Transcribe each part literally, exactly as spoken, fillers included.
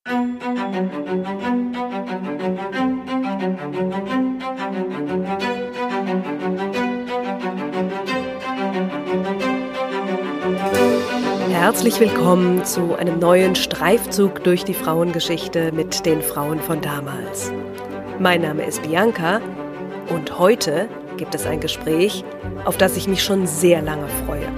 Herzlich willkommen zu einem neuen Streifzug durch die Frauengeschichte mit den Frauen von damals. Mein Name ist Bianca und heute gibt es ein Gespräch, auf das ich mich schon sehr lange freue.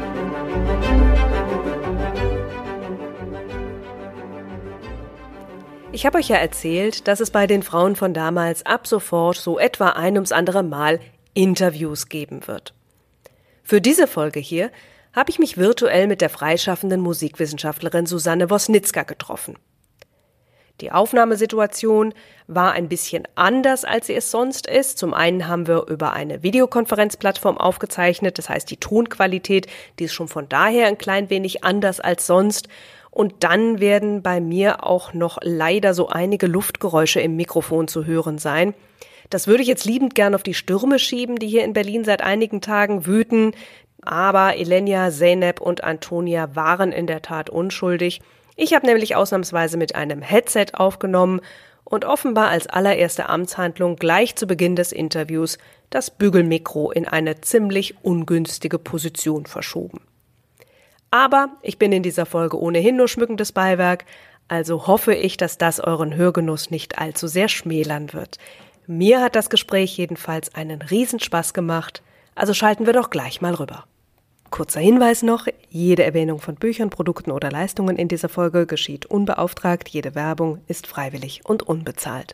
Ich habe euch ja erzählt, dass es bei den Frauen von damals ab sofort so etwa ein ums andere Mal Interviews geben wird. Für diese Folge hier habe ich mich virtuell mit der freischaffenden Musikwissenschaftlerin Susanne Wosnicka getroffen. Die Aufnahmesituation war ein bisschen anders, als sie es sonst ist. Zum einen haben wir über eine Videokonferenzplattform aufgezeichnet, das heißt die Tonqualität, die ist schon von daher ein klein wenig anders als sonst. Und dann werden bei mir auch noch leider so einige Luftgeräusche im Mikrofon zu hören sein. Das würde ich jetzt liebend gern auf die Stürme schieben, die hier in Berlin seit einigen Tagen wüten. Aber Elenia, Zeynep und Antonia waren in der Tat unschuldig. Ich habe nämlich ausnahmsweise mit einem Headset aufgenommen und offenbar als allererste Amtshandlung gleich zu Beginn des Interviews das Bügelmikro in eine ziemlich ungünstige Position verschoben. Aber ich bin in dieser Folge ohnehin nur schmückendes Beiwerk, also hoffe ich, dass das euren Hörgenuss nicht allzu sehr schmälern wird. Mir hat das Gespräch jedenfalls einen Riesenspaß gemacht, also schalten wir doch gleich mal rüber. Kurzer Hinweis noch, jede Erwähnung von Büchern, Produkten oder Leistungen in dieser Folge geschieht unbeauftragt, jede Werbung ist freiwillig und unbezahlt.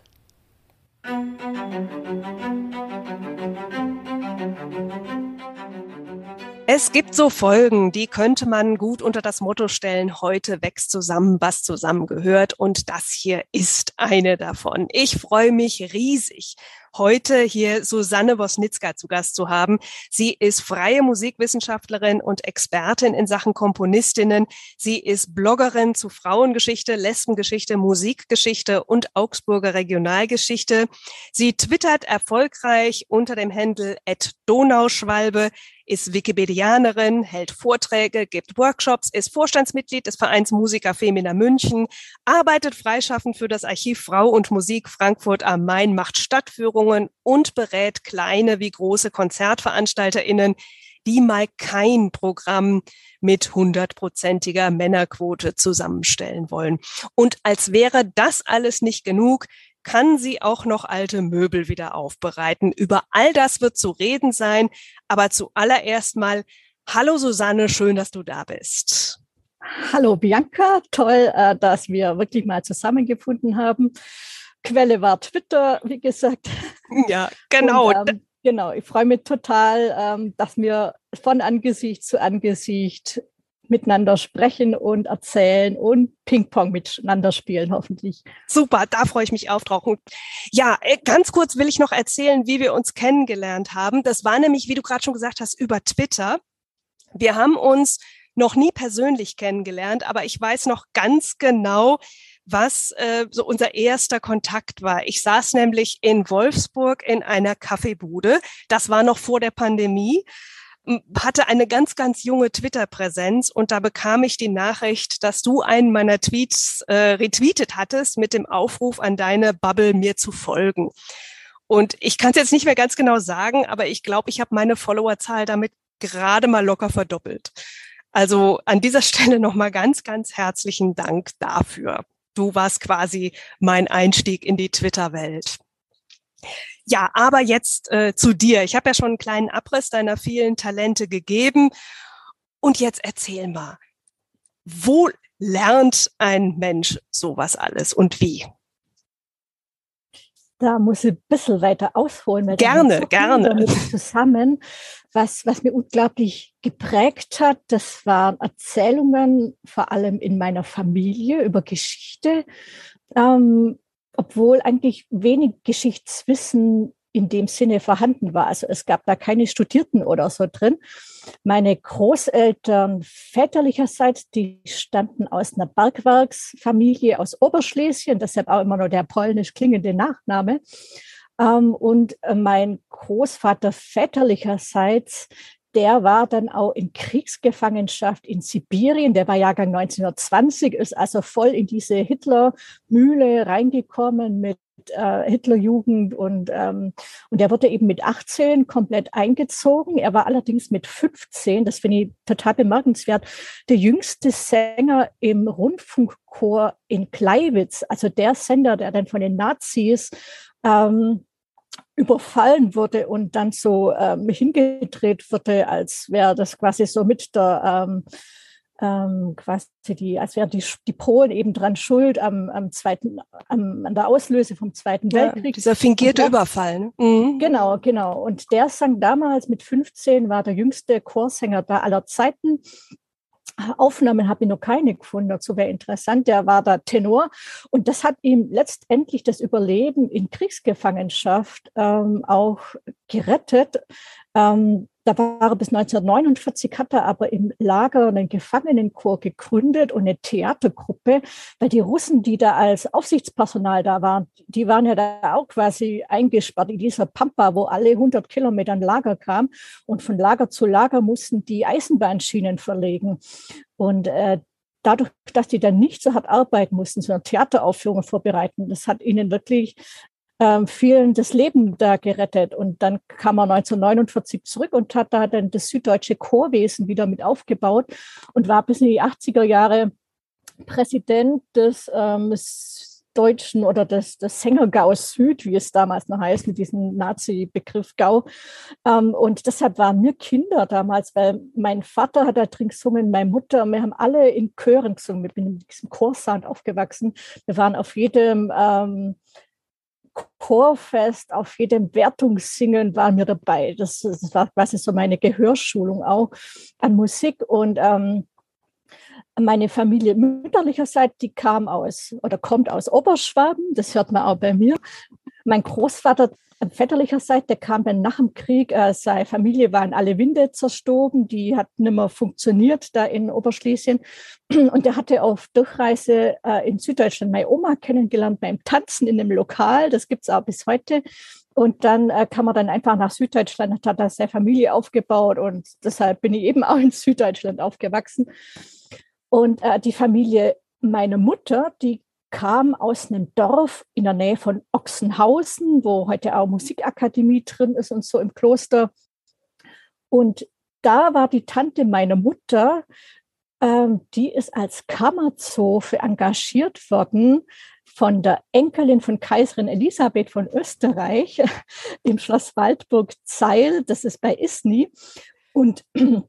Es gibt so Folgen, die könnte man gut unter das Motto stellen, heute wächst zusammen, was zusammengehört, und das hier ist eine davon. Ich freue mich riesig, heute hier Susanne Wosnicka zu Gast zu haben. Sie ist freie Musikwissenschaftlerin und Expertin in Sachen Komponistinnen. Sie ist Bloggerin zu Frauengeschichte, Lesbengeschichte, Musikgeschichte und Augsburger Regionalgeschichte. Sie twittert erfolgreich unter dem Handle at donauschwalbe, ist Wikipedianerin, hält Vorträge, gibt Workshops, ist Vorstandsmitglied des Vereins Musica Femina München, arbeitet freischaffend für das Archiv Frau und Musik Frankfurt am Main, macht Stadtführungen und berät kleine wie große KonzertveranstalterInnen, die mal kein Programm mit hundertprozentiger Männerquote zusammenstellen wollen. Und als wäre das alles nicht genug, kann sie auch noch alte Möbel wieder aufbereiten. Über all das wird zu reden sein, aber zuallererst mal, hallo Susanne, schön, dass du da bist. Hallo Bianca, toll, dass wir wirklich mal zusammengefunden haben. Quelle war Twitter, wie gesagt. Ja, genau. Und, ähm, genau, ich freue mich total, ähm, dass wir von Angesicht zu Angesicht miteinander sprechen und erzählen und Ping-Pong miteinander spielen, hoffentlich. Super, da freue ich mich auch drauf. Ja, ganz kurz will ich noch erzählen, wie wir uns kennengelernt haben. Das war nämlich, wie du gerade schon gesagt hast, über Twitter. Wir haben uns noch nie persönlich kennengelernt, aber ich weiß noch ganz genau, was äh, so unser erster Kontakt war. Ich saß nämlich in Wolfsburg in einer Kaffeebude. Das war noch vor der Pandemie. Hatte eine ganz, ganz junge Twitter-Präsenz und da bekam ich die Nachricht, dass du einen meiner Tweets äh, retweetet hattest mit dem Aufruf an deine Bubble, mir zu folgen. Und ich kann es jetzt nicht mehr ganz genau sagen, aber ich glaube, ich habe meine Followerzahl damit gerade mal locker verdoppelt. Also an dieser Stelle nochmal ganz, ganz herzlichen Dank dafür. Du warst quasi mein Einstieg in die Twitter-Welt. Ja, aber jetzt äh, zu dir. Ich habe ja schon einen kleinen Abriss deiner vielen Talente gegeben. Und jetzt erzähl mal, wo lernt ein Mensch sowas alles und wie? Da muss ich ein bisschen weiter ausholen. Weil gerne, so gerne. Zusammen, was, was mir unglaublich geprägt hat, das waren Erzählungen, vor allem in meiner Familie über Geschichte. Ähm, obwohl eigentlich wenig Geschichtswissen in dem Sinne vorhanden war. Also es gab da keine Studierten oder so drin. Meine Großeltern väterlicherseits, die stammten aus einer Bergwerksfamilie aus Oberschlesien, deshalb auch immer noch der polnisch klingende Nachname. Und mein Großvater väterlicherseits, der war dann auch in Kriegsgefangenschaft in Sibirien. Der war Jahrgang neunzehnhundertzwanzig, ist also voll in diese Hitlermühle reingekommen mit äh, Hitlerjugend. Und, ähm, und er wurde eben mit achtzehn komplett eingezogen. Er war allerdings mit fünfzehn, das finde ich total bemerkenswert, der jüngste Sänger im Rundfunkchor in Gleiwitz. Also der Sender, der dann von den Nazis ähm, überfallen wurde und dann so ähm, hingedreht wurde, als wäre das quasi so mit der ähm, ähm, quasi die, als wären die, die Polen eben dran schuld am, am zweiten, am, an der Auslöse vom Zweiten Ja, Weltkrieg. dieser fingierte der, Überfall. Ne? Mhm. Genau, genau. Und der sang damals mit fünfzehn, war der jüngste Chorsänger da aller Zeiten. Aufnahmen habe ich noch keine gefunden, dazu wäre interessant, der war da Tenor und das hat ihm letztendlich das Überleben in Kriegsgefangenschaft ähm, auch gerettet. Ähm, da war er bis neunzehnhundertneunundvierzig, hat er aber im Lager einen Gefangenenchor gegründet und eine Theatergruppe, weil die Russen, die da als Aufsichtspersonal da waren, die waren ja da auch quasi eingesperrt in dieser Pampa, wo alle hundert Kilometer ein Lager kam und von Lager zu Lager mussten die Eisenbahnschienen verlegen. Und äh, dadurch, dass die dann nicht so hart arbeiten mussten, sondern Theateraufführungen vorbereiten, das hat ihnen wirklich ähm, vielen das Leben da gerettet. Und dann kam er neunzehnhundertneunundvierzig zurück und hat da dann das süddeutsche Chorwesen wieder mit aufgebaut und war bis in die achtziger Jahre Präsident des ähm, Deutschen oder des, des Sängergaus Süd, wie es damals noch heißt, mit diesem Nazi-Begriff Gau. Ähm, und deshalb waren wir Kinder damals, weil mein Vater hat da drin gesungen, meine Mutter, wir haben alle in Chören gesungen. Ich bin in diesem Chorsound aufgewachsen. Wir waren auf jedem ähm, Chorfest, auf jedem Wertungssingen waren wir dabei. Das, das war quasi so meine Gehörschulung auch an Musik. Und ähm, meine Familie mütterlicherseits, die kam aus oder kommt aus Oberschwaben, das hört man auch bei mir. Mein Großvater väterlicherseits, der kam dann nach dem Krieg, äh, seine Familie war in alle Winde zerstoben, die hat nicht mehr funktioniert da in Oberschlesien. Und der hatte auf Durchreise äh, in Süddeutschland meine Oma kennengelernt beim Tanzen in einem Lokal, das gibt es auch bis heute. Und dann äh, kam er dann einfach nach Süddeutschland, hat da seine Familie aufgebaut und deshalb bin ich eben auch in Süddeutschland aufgewachsen. Und äh, die Familie meiner Mutter, die kam aus einem Dorf in der Nähe von Ochsenhausen, wo heute auch Musikakademie drin ist und so im Kloster. Und da war die Tante meiner Mutter, ähm, die ist als Kammerzofe engagiert worden von der Enkelin von Kaiserin Elisabeth von Österreich im Schloss Waldburg-Zeil, das ist bei Isny. Und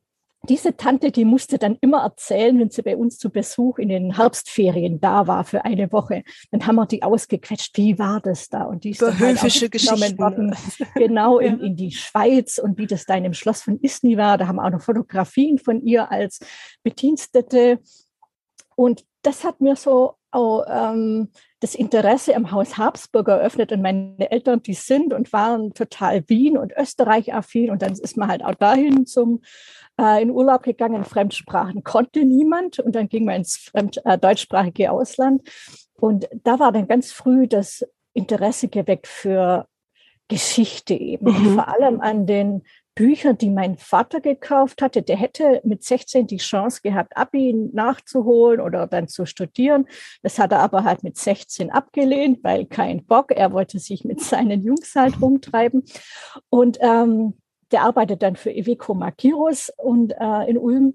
diese Tante, die musste dann immer erzählen, wenn sie bei uns zu Besuch in den Herbstferien da war für eine Woche. Dann haben wir die ausgequetscht, wie war das da? Und die ist dann halt höfische Geschichten worden, genau in, in die Schweiz und wie das da in dem Schloss von Isny war. Da haben wir auch noch Fotografien von ihr als Bedienstete. Und das hat mir so auch ähm, das Interesse am Haus Habsburg eröffnet. Und meine Eltern, die sind und waren total Wien- und Österreich-affin. Und dann ist man halt auch dahin zum äh, in Urlaub gegangen. Fremdsprachen konnte niemand. Und dann ging man ins Fremd, äh, deutschsprachige Ausland. Und da war dann ganz früh das Interesse geweckt für Geschichte eben. Mhm. Und vor allem an den Büchern, die mein Vater gekauft hatte. Der hätte mit sechzehn die Chance gehabt, Abi nachzuholen oder dann zu studieren. Das hat er aber halt mit sechzehn abgelehnt, weil kein Bock. Er wollte sich mit seinen Jungs halt rumtreiben. Und ähm, der arbeitet dann für Iveco Magirus und äh, in Ulm.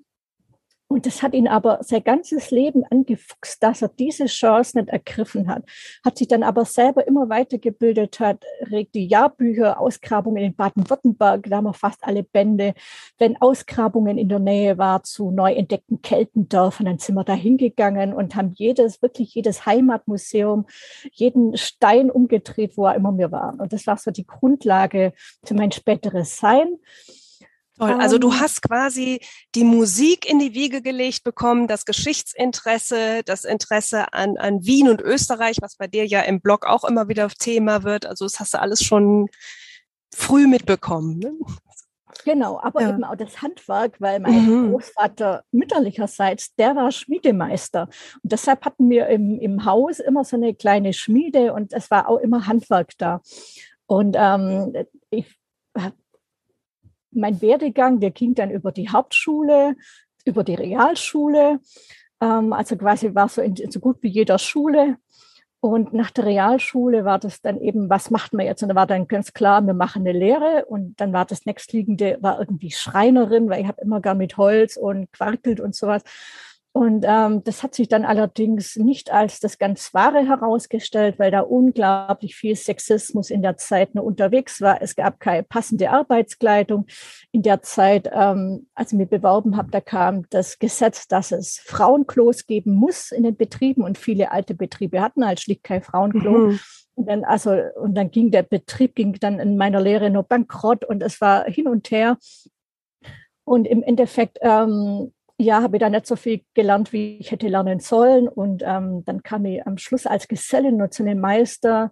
Und das hat ihn aber sein ganzes Leben angefuchst, dass er diese Chance nicht ergriffen hat. Hat sich dann aber selber immer weitergebildet, hat regt die Jahrbücher, Ausgrabungen in Baden-Württemberg, da haben wir fast alle Bände. Wenn Ausgrabungen in der Nähe war zu neu entdeckten Keltendörfern, dann sind wir da hingegangen und haben jedes, wirklich jedes Heimatmuseum, jeden Stein umgedreht, wo er immer wir waren. Und das war so die Grundlage für mein späteres Sein. Toll. Also du hast quasi die Musik in die Wiege gelegt bekommen, das Geschichtsinteresse, das Interesse an, an Wien und Österreich, was bei dir ja im Blog auch immer wieder Thema wird. Also das hast du alles schon früh mitbekommen. Ne? Genau, aber ja. eben auch das Handwerk, weil mein mhm. Großvater mütterlicherseits, der war Schmiedemeister. Und deshalb hatten wir im, im Haus immer so eine kleine Schmiede und es war auch immer Handwerk da. Und ähm, ich mein Werdegang, der ging dann über die Hauptschule, über die Realschule. Ähm, also quasi war so in so gut wie jeder Schule. Und nach der Realschule war das dann eben, was macht man jetzt? Und da war dann ganz klar, wir machen eine Lehre. Und dann war das nächstliegende, war irgendwie Schreinerin, weil ich habe immer gern mit Holz und gewerkelt und sowas. Und ähm, das hat sich dann allerdings nicht als das ganz Wahre herausgestellt, weil da unglaublich viel Sexismus in der Zeit nur unterwegs war. Es gab keine passende Arbeitskleidung. In der Zeit, ähm, als ich mich beworben habe, da kam das Gesetz, dass es Frauenklos geben muss in den Betrieben. Und viele alte Betriebe hatten halt schlicht kein Frauenklo. Mhm. Und dann, also, und dann ging der Betrieb ging dann in meiner Lehre nur bankrott und es war hin und her. Und im Endeffekt, ähm, ja, habe ich da nicht so viel gelernt, wie ich hätte lernen sollen. Und ähm, dann kam ich am Schluss als Gesellin nur zu einem Meister.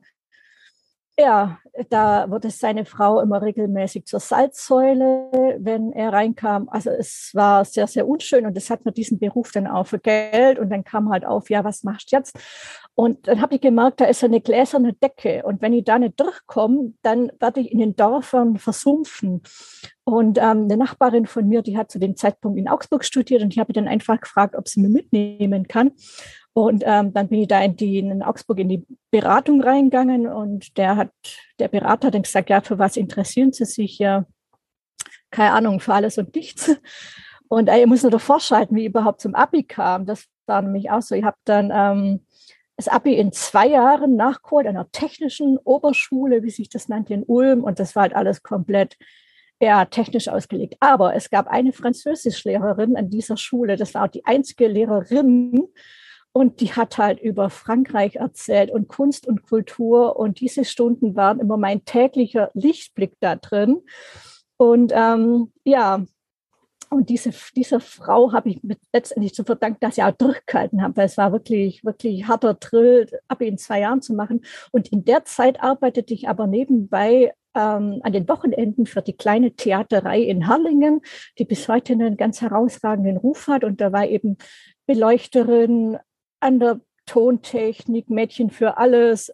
Ja, da wurde seine Frau immer regelmäßig zur Salzsäule, wenn er reinkam. Also es war sehr, sehr unschön und das hat mir diesen Beruf dann auch für Geld. Und dann kam halt auf, ja, was machst du jetzt? Und dann habe ich gemerkt, da ist eine gläserne Decke. Und wenn ich da nicht durchkomme, dann werde ich in den Dörfern versumpfen. Und ähm, eine Nachbarin von mir, die hat zu dem Zeitpunkt in Augsburg studiert und ich habe dann einfach gefragt, ob sie mich mitnehmen kann. Und ähm, dann bin ich da in, die, in Augsburg in die Beratung reingegangen und der hat, der Berater hat dann gesagt, ja, für was interessieren Sie sich? Ja, keine Ahnung, für alles und nichts. Und äh, ich muss nur davor schalten, wie ich überhaupt zum Abi kam. Das war nämlich auch so. Ich habe dann ähm, das Abi in zwei Jahren nachgeholt, an einer technischen Oberschule, wie sich das nannte, in Ulm. Und das war halt alles komplett ja, technisch ausgelegt. Aber es gab eine Französischlehrerin an dieser Schule. Das war auch die einzige Lehrerin. Und die hat halt über Frankreich erzählt und Kunst und Kultur. Und diese Stunden waren immer mein täglicher Lichtblick da drin. Und ähm, ja, und diese, dieser Frau habe ich mit letztendlich zu verdanken, dass ich auch durchgehalten habe, weil es war wirklich, wirklich harter Drill, Abi in zwei Jahren zu machen. Und in der Zeit arbeitete ich aber nebenbei ähm, an den Wochenenden für die kleine Theaterei in Harlingen, die bis heute einen ganz herausragenden Ruf hat. Und da war eben Beleuchterin, an der Tontechnik, Mädchen für alles,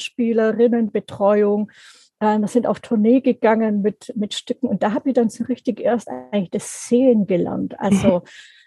Schauspielerinnenbetreuung. Wir sind auf Tournee gegangen mit, mit Stücken und da habe ich dann so richtig erst eigentlich das Sehen gelernt. Also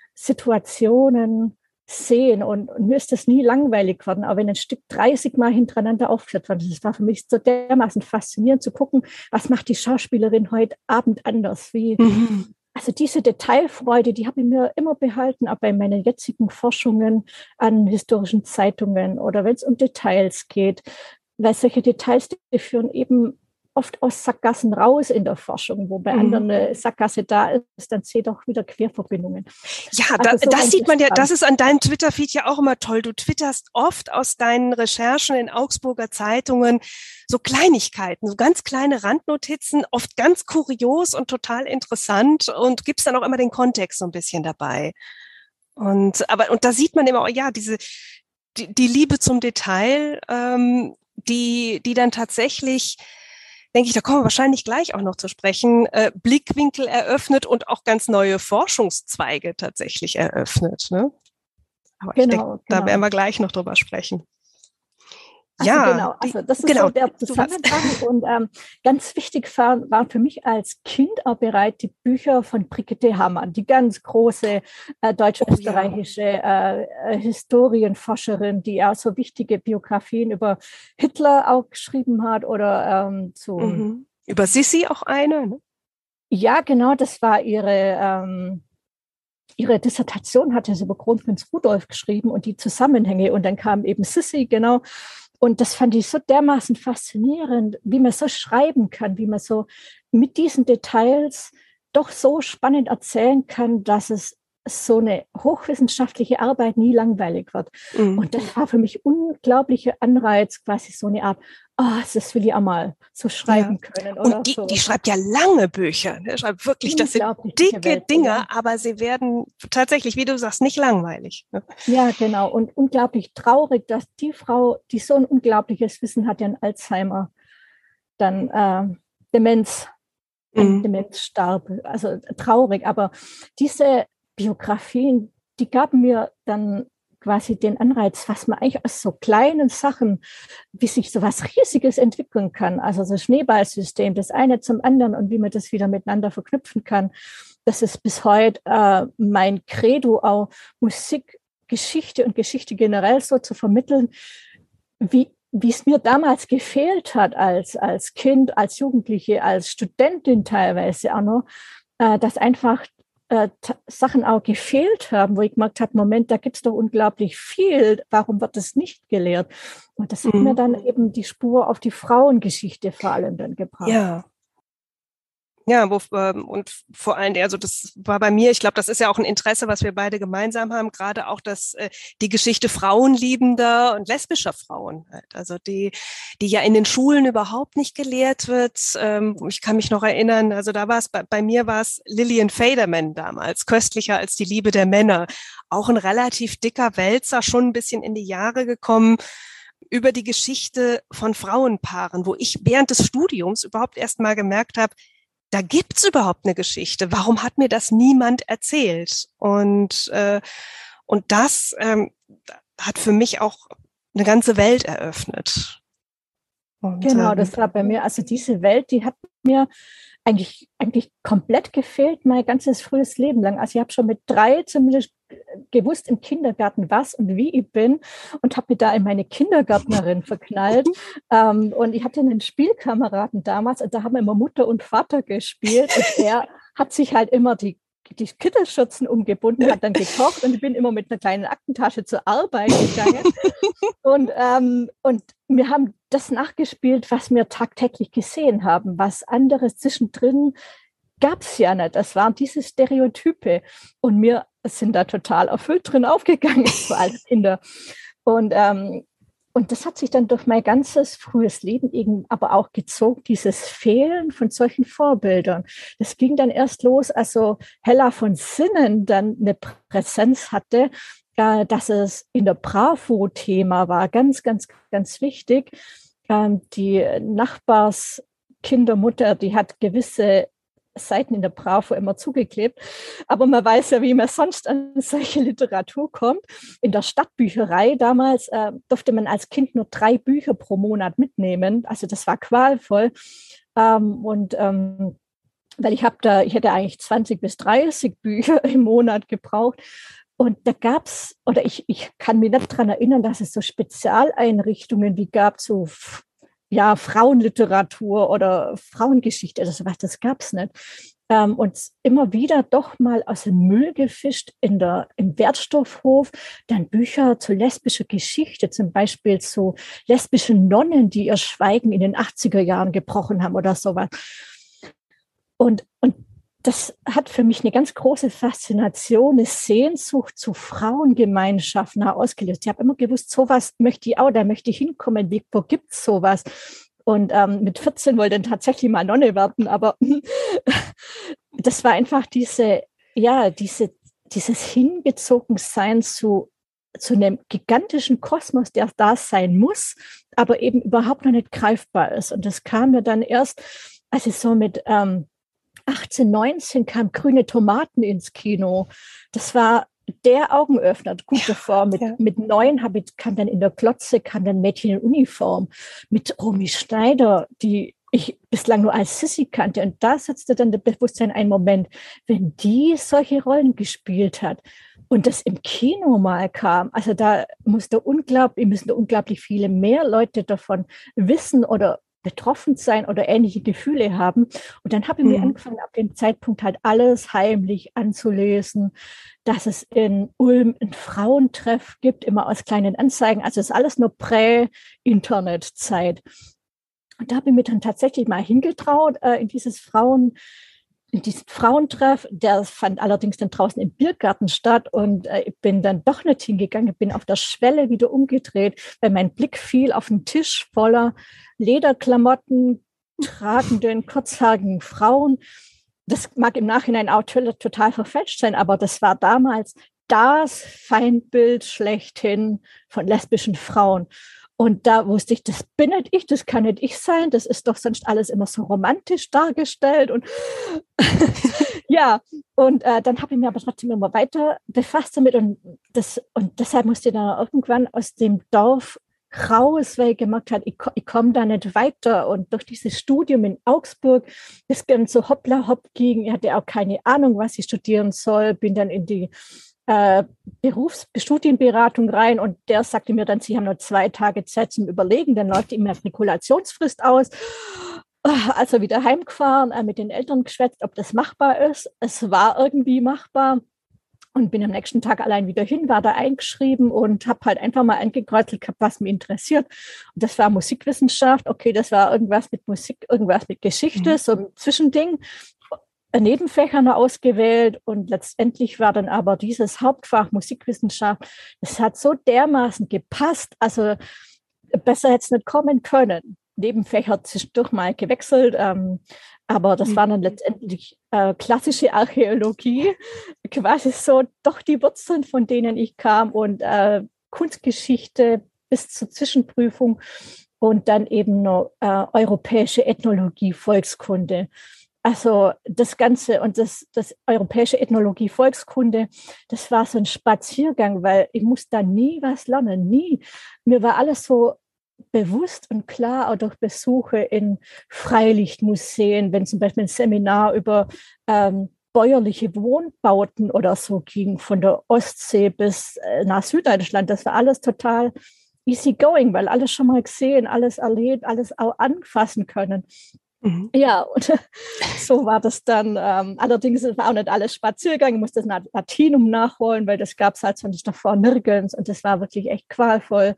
Situationen sehen und, und mir ist das nie langweilig geworden, aber wenn ein Stück dreißig Mal hintereinander aufgeführt wird, das war für mich so dermaßen faszinierend zu gucken, was macht die Schauspielerin heute Abend anders, wie mhm. Also diese Detailfreude, die habe ich mir immer behalten, auch bei meinen jetzigen Forschungen an historischen Zeitungen oder wenn es um Details geht, weil solche Details, die führen eben oft aus Sackgassen raus in der Forschung, wo bei mhm. anderen eine Sackgasse da ist, dann seht auch wieder Querverbindungen. Ja, da, also so das sieht man ja, das ist an deinem Twitter-Feed ja auch immer toll. Du twitterst oft aus deinen Recherchen in Augsburger Zeitungen so Kleinigkeiten, so ganz kleine Randnotizen, oft ganz kurios und total interessant und gibst dann auch immer den Kontext so ein bisschen dabei. Und aber und da sieht man immer, ja, diese die, die Liebe zum Detail, ähm, die die dann tatsächlich, denke ich, da kommen wir wahrscheinlich gleich auch noch zu sprechen, äh, Blickwinkel eröffnet und auch ganz neue Forschungszweige tatsächlich eröffnet. Ne? Aber genau, ich denke, genau. Da werden wir gleich noch drüber sprechen. Also ja, genau, also das ist genau, so der Zusammenhang und ähm, ganz wichtig waren, waren für mich als Kind auch bereit die Bücher von Brigitte Hamann, die ganz große äh, deutsch-österreichische äh, äh, Historienforscherin, die auch so wichtige Biografien über Hitler auch geschrieben hat oder ähm, zu mhm. über Sissi auch eine. Ne? Ja, genau, das war ihre ähm, Ihre Dissertation hatte sie über Kronprinz Rudolf geschrieben und die Zusammenhänge und dann kam eben Sissi, genau. Und das fand ich so dermaßen faszinierend, wie man so schreiben kann, wie man so mit diesen Details doch so spannend erzählen kann, dass es so eine hochwissenschaftliche Arbeit nie langweilig wird. Mhm. Und das war für mich unglaublicher Anreiz, quasi so eine Art, oh, das will ich auch mal so schreiben ja. können. Oder und die, so. die schreibt ja lange Bücher. Ne? Schreibt wirklich, das sind dicke Welt, Dinge, ja. aber sie werden tatsächlich, wie du sagst, nicht langweilig. Ne? Ja, genau. Und unglaublich traurig, dass die Frau, die so ein unglaubliches Wissen hat, ja an Alzheimer, dann äh, Demenz, mhm. Demenz starb. Also traurig. Aber diese Biografien, die gaben mir dann quasi den Anreiz, was man eigentlich aus so kleinen Sachen, wie sich so was Riesiges entwickeln kann, also so Schneeballsystem, das eine zum anderen und wie man das wieder miteinander verknüpfen kann. Das ist bis heute äh, mein Credo, auch Musik, Geschichte und Geschichte generell so zu vermitteln, wie wie es mir damals gefehlt hat als, als Kind, als Jugendliche, als Studentin teilweise auch noch, äh, dass einfach äh, t- Sachen auch gefehlt haben, wo ich gemerkt habe, Moment, da gibt es doch unglaublich viel, warum wird das nicht gelehrt? Und das hat Mhm. mir dann eben die Spur auf die Frauengeschichte vor allem dann gebracht. Ja. Ja, wo, ähm, und vor allen Dingen, also das war bei mir, ich glaube, das ist ja auch ein Interesse, was wir beide gemeinsam haben, gerade auch das, äh, die Geschichte frauenliebender und lesbischer Frauen halt. Also die, die ja in den Schulen überhaupt nicht gelehrt wird. Ähm, ich kann mich noch erinnern, also da war es, bei, bei mir war es Lillian Faderman damals, köstlicher als die Liebe der Männer. Auch ein relativ dicker Wälzer, schon ein bisschen in die Jahre gekommen, über die Geschichte von Frauenpaaren, wo ich während des Studiums überhaupt erst mal gemerkt habe, da gibt's überhaupt eine Geschichte. Warum hat mir das niemand erzählt? Und äh, und das ähm, hat für mich auch eine ganze Welt eröffnet. Und, Genau, ähm, das war bei mir, also diese Welt, die hat mir eigentlich, eigentlich komplett gefehlt, mein ganzes frühes Leben lang. Also ich habe schon mit drei zumindest gewusst im Kindergarten, was und wie ich bin und habe mich da in meine Kindergärtnerin verknallt. Ähm, und ich hatte einen Spielkameraden damals, und da haben wir immer Mutter und Vater gespielt und er hat sich halt immer die die Kittelschürzen umgebunden, hat dann gekocht und ich bin immer mit einer kleinen Aktentasche zur Arbeit gegangen. und, ähm, und wir haben das nachgespielt, was wir tagtäglich gesehen haben. Was anderes zwischendrin gab es ja nicht. Das waren diese Stereotype. Und wir sind da total erfüllt drin aufgegangen, so als Kinder. Und, ähm, und das hat sich dann durch mein ganzes frühes Leben eben aber auch gezogen, dieses Fehlen von solchen Vorbildern. Das ging dann erst los, also Hella von Sinnen dann eine Präsenz hatte, äh, dass es in der Bravo-Thema war, ganz, ganz, ganz wichtig. Ähm, die Nachbarskindermutter, die hat gewisse Seiten in der Bravo immer zugeklebt. Aber man weiß ja, wie man sonst an solche Literatur kommt. In der Stadtbücherei damals äh, durfte man als Kind nur drei Bücher pro Monat mitnehmen. Also das war qualvoll. Ähm, und ähm, weil ich habe da, ich hätte eigentlich zwanzig bis dreißig Bücher im Monat gebraucht. Und da gab es, oder ich, ich kann mich nicht daran erinnern, dass es so Spezialeinrichtungen wie gab, so ja, Frauenliteratur oder Frauengeschichte oder sowas, das gab es nicht. Ähm, und immer wieder doch mal aus dem Müll gefischt in der, im Wertstoffhof, dann Bücher zu lesbischer Geschichte, zum Beispiel zu lesbischen Nonnen, die ihr Schweigen in den achtziger Jahren gebrochen haben oder sowas. Und, und das hat für mich eine ganz große Faszination, eine Sehnsucht zu Frauengemeinschaften ausgelöst. Ich habe immer gewusst, sowas möchte ich auch, da möchte ich hinkommen. Wie, wo gibt es sowas? Und ähm, mit vierzehn wollte ich dann tatsächlich mal Nonne werden, aber das war einfach diese, ja, diese, dieses Hingezogensein zu, zu einem gigantischen Kosmos, der da sein muss, aber eben überhaupt noch nicht greifbar ist. Und das kam mir dann erst, als ich so mit ähm, achtzehn, neunzehn kam Grüne Tomaten ins Kino. Das war der Augenöffner. Gut davor, mit, ja. mit neun habe ich, kam dann in der Glotze, kam dann Mädchen in Uniform mit Romy Schneider, die ich bislang nur als Sissy kannte. Und da setzte dann das Bewusstsein ein, Moment, wenn die solche Rollen gespielt hat und das im Kino mal kam, also da musste unglaublich, müssen da unglaublich viele mehr Leute davon wissen oder betroffen sein oder ähnliche Gefühle haben. Und dann habe ich mhm. mir angefangen, ab dem Zeitpunkt halt alles heimlich anzulesen, dass es in Ulm einen Frauentreff gibt, immer aus kleinen Anzeigen. Also es ist alles nur Prä-Internet-Zeit. Und da habe ich mir dann tatsächlich mal hingetraut äh, in dieses Frauen, in diesen Frauentreff. Der fand allerdings dann draußen im Biergarten statt und äh, ich bin dann doch nicht hingegangen, bin auf der Schwelle wieder umgedreht, weil mein Blick fiel auf einen Tisch voller Lederklamotten tragenden, kurzhaarigen Frauen. Das mag im Nachhinein auch total verfälscht sein, aber das war damals das Feindbild schlechthin von lesbischen Frauen. Und da wusste ich, das bin nicht ich, das kann nicht ich sein, das ist doch sonst alles immer so romantisch dargestellt. Und ja, und äh, dann habe ich mir aber trotzdem immer weiter befasst damit. Und, das, und deshalb musste ich dann irgendwann aus dem Dorf raus, weil ich gemerkt habe, ich, ich komme da nicht weiter. Und durch dieses Studium in Augsburg, das ganz so hoppla hopp ging, ich hatte auch keine Ahnung, was ich studieren soll, bin dann in die äh, Berufsstudienberatung rein und der sagte mir dann, Sie haben nur zwei Tage Zeit zum Überlegen, dann läuft die Immatrikulationsfrist aus. Also wieder heimgefahren, äh, mit den Eltern geschwätzt, ob das machbar ist. Es war irgendwie machbar. Und bin am nächsten Tag allein wieder hin, war da eingeschrieben und habe halt einfach mal angekreuzelt gehabt, was mich interessiert. Und das war Musikwissenschaft. Okay, das war irgendwas mit Musik, irgendwas mit Geschichte, mhm. so ein Zwischending. Nebenfächer noch ausgewählt und letztendlich war dann aber dieses Hauptfach Musikwissenschaft, das hat so dermaßen gepasst, also besser hätte es nicht kommen können. Nebenfächer zwischendurch mal gewechselt, ähm, aber das war dann letztendlich äh, klassische Archäologie, quasi so doch die Wurzeln, von denen ich kam und äh, Kunstgeschichte bis zur Zwischenprüfung und dann eben noch äh, europäische Ethnologie, Volkskunde. Also das Ganze und das, das europäische Ethnologie, Volkskunde, das war so ein Spaziergang, weil ich musste da nie was lernen, nie. Mir war alles so bewusst und klar, auch durch Besuche in Freilichtmuseen, wenn zum Beispiel ein Seminar über ähm, bäuerliche Wohnbauten oder so ging, von der Ostsee bis äh, nach Süddeutschland, das war alles total easy going, weil alles schon mal gesehen, alles erlebt, alles auch anfassen können. Mhm. Ja, und so war das dann. Ähm, allerdings war auch nicht alles Spaziergang. Ich musste das Latinum nachholen, weil das gab es halt sonst davor nirgends. Und das war wirklich echt qualvoll.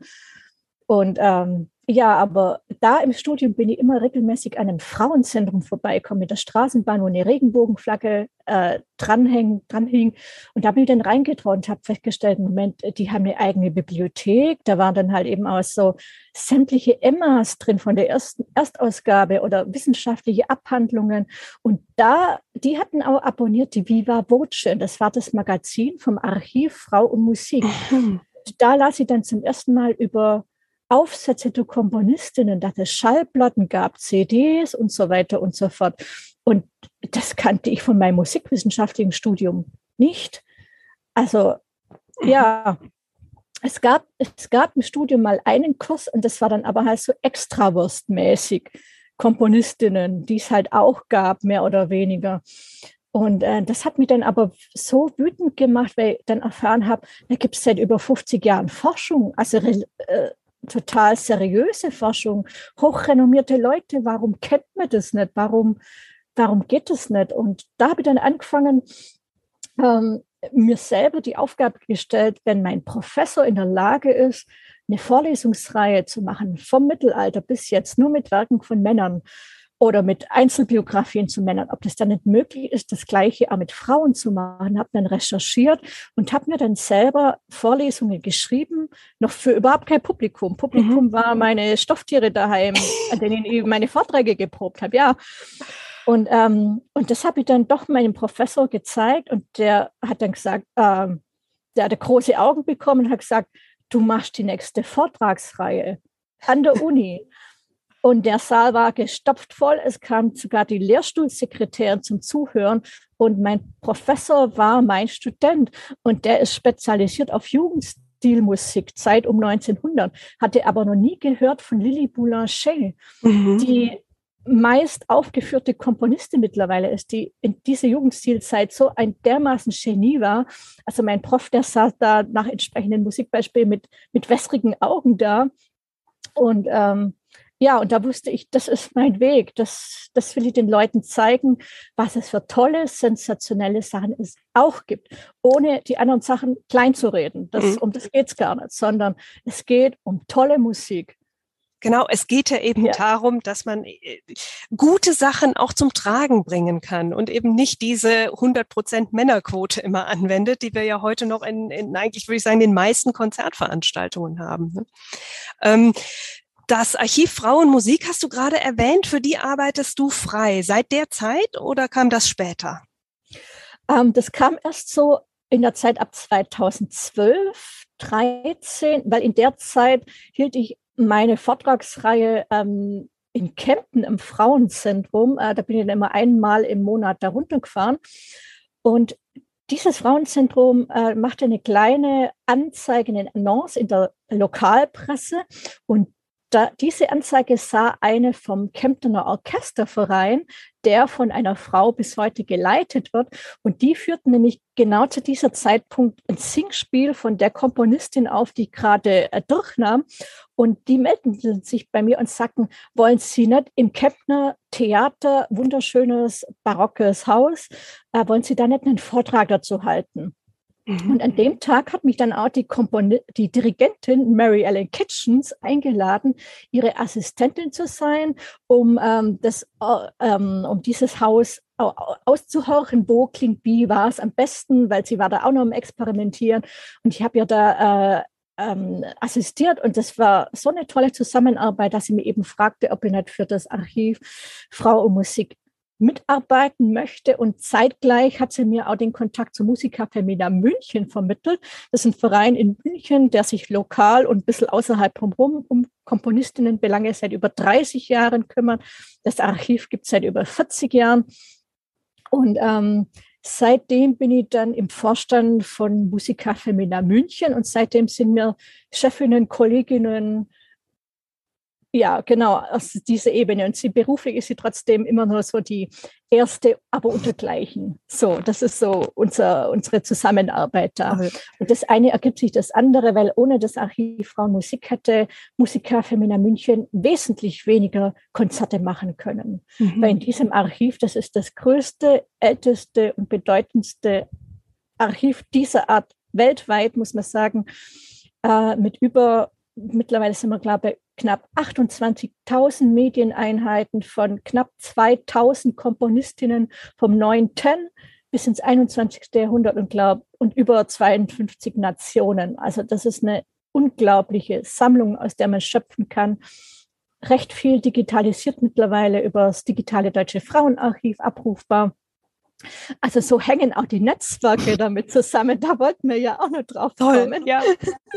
Und ähm, ja, aber da im Studium bin ich immer regelmäßig an einem Frauenzentrum vorbeigekommen mit der Straßenbahn, wo eine Regenbogenflagge äh, dranhing, dranhing. Und da bin ich dann reingetraut und habe festgestellt, Moment, die haben eine eigene Bibliothek. Da waren dann halt eben auch so sämtliche Emmas drin von der ersten Erstausgabe oder wissenschaftliche Abhandlungen. Und da, die hatten auch abonniert die Viva Voce. Das war das Magazin vom Archiv Frau und Musik. Mhm. Da las ich dann zum ersten Mal über Aufsätze der Komponistinnen, dass es Schallplatten gab, C Ds und so weiter und so fort. Und das kannte ich von meinem musikwissenschaftlichen Studium nicht. Also ja, es gab, es gab im Studium mal einen Kurs und das war dann aber halt so extrawurstmäßig Komponistinnen, die es halt auch gab, mehr oder weniger. Und äh, das hat mich dann aber so wütend gemacht, weil ich dann erfahren habe, da gibt es seit über fünfzig Jahren Forschung, also äh, total seriöse Forschung, hochrenommierte Leute, warum kennt man das nicht? Warum, warum geht das nicht? Und da habe ich dann angefangen, ähm, mir selber die Aufgabe gestellt, wenn mein Professor in der Lage ist, eine Vorlesungsreihe zu machen, vom Mittelalter bis jetzt, nur mit Werken von Männern oder mit Einzelbiografien zu Männern, ob das dann nicht möglich ist, das Gleiche auch mit Frauen zu machen, habe dann recherchiert und habe mir dann selber Vorlesungen geschrieben, noch für überhaupt kein Publikum. Publikum mhm. war meine Stofftiere daheim, an denen ich meine Vorträge geprobt habe, ja. Und, ähm, und das habe ich dann doch meinem Professor gezeigt und der hat dann gesagt, ähm, der hatte große Augen bekommen und hat gesagt, du machst die nächste Vortragsreihe an der Uni. Und der Saal war gestopft voll. Es kamen sogar die Lehrstuhlsekretärin zum Zuhören. Und mein Professor war mein Student. Und der ist spezialisiert auf Jugendstilmusik, Zeit um neunzehnhundert. Hatte aber noch nie gehört von Lili Boulanger, mhm. die meist aufgeführte Komponistin mittlerweile ist, die in dieser Jugendstilzeit so ein dermaßen Genie war. Also mein Prof, der saß da nach entsprechenden Musikbeispielen mit, mit wässrigen Augen da. Und ähm, ja, und da wusste ich, das ist mein Weg. Das, das will ich den Leuten zeigen, was es für tolle, sensationelle Sachen es auch gibt, ohne die anderen Sachen klein zu reden. Das, mhm. Um das geht es gar nicht, sondern es geht um tolle Musik. Genau, es geht ja eben ja. darum, dass man gute Sachen auch zum Tragen bringen kann und eben nicht diese hundert Prozent Männerquote immer anwendet, die wir ja heute noch in, in eigentlich, würde ich sagen, den meisten Konzertveranstaltungen haben. Ne? Ähm, Das Archiv Frau und Musik hast du gerade erwähnt, für die arbeitest du frei. Seit der Zeit oder kam das später? Ähm, das kam erst so in der Zeit ab zweitausendzwölf, dreizehn, weil in der Zeit hielt ich meine Vortragsreihe ähm, in Kempten im Frauenzentrum. Äh, da bin ich dann immer einmal im Monat da runtergefahren. Und dieses Frauenzentrum äh, machte eine kleine Anzeige, eine Annonce in der Lokalpresse. Und da, diese Anzeige sah eine vom Kemptener Orchesterverein, der von einer Frau bis heute geleitet wird. Und die führten nämlich genau zu dieser Zeitpunkt ein Singspiel von der Komponistin auf, die gerade äh, durchnahm. Und die meldeten sich bei mir und sagten, wollen Sie nicht im Kemptner Theater, wunderschönes barockes Haus, äh, wollen Sie da nicht einen Vortrag dazu halten? Mhm. Und an dem Tag hat mich dann auch die, Kompon- die Dirigentin Mary Ellen Kitchens eingeladen, ihre Assistentin zu sein, um, ähm, das, äh, ähm, um dieses Haus auszuhorchen, wo klingt wie, war es am besten, weil sie war da auch noch am Experimentieren. Und ich habe ihr da äh, ähm, assistiert und das war so eine tolle Zusammenarbeit, dass sie mir eben fragte, ob ich nicht für das Archiv Frau und Musik mitarbeiten möchte, und zeitgleich hat sie mir auch den Kontakt zur Musica Femina München vermittelt. Das ist ein Verein in München, der sich lokal und ein bisschen außerhalb drumherum um Komponistinnenbelange seit über dreißig Jahren kümmert. Das Archiv gibt es seit über vierzig Jahren. Und ähm, seitdem bin ich dann im Vorstand von Musica Femina München und seitdem sind wir Chefinnen, Kolleginnen, ja, genau, aus dieser Ebene. Und sie beruflich ist sie trotzdem immer nur so die erste, aber untergleichen. So, das ist so unser, unsere Zusammenarbeit da. Okay. Und das eine ergibt sich das andere, weil ohne das Archiv Frauenmusik hätte Musica Femina München wesentlich weniger Konzerte machen können. Mhm. Weil in diesem Archiv, das ist das größte, älteste und bedeutendste Archiv dieser Art weltweit, muss man sagen, äh, mit über, mittlerweile sind wir, glaube ich, knapp achtundzwanzigtausend Medieneinheiten von knapp zweitausend Komponistinnen vom neunten bis ins einundzwanzigste Jahrhundert und, glaub, und über zweiundfünfzig Nationen. Also das ist eine unglaubliche Sammlung, aus der man schöpfen kann. Recht viel digitalisiert mittlerweile über das digitale Deutsche Frauenarchiv abrufbar. Also so hängen auch die Netzwerke damit zusammen. Da wollten wir ja auch noch drauf kommen. Toll, ja.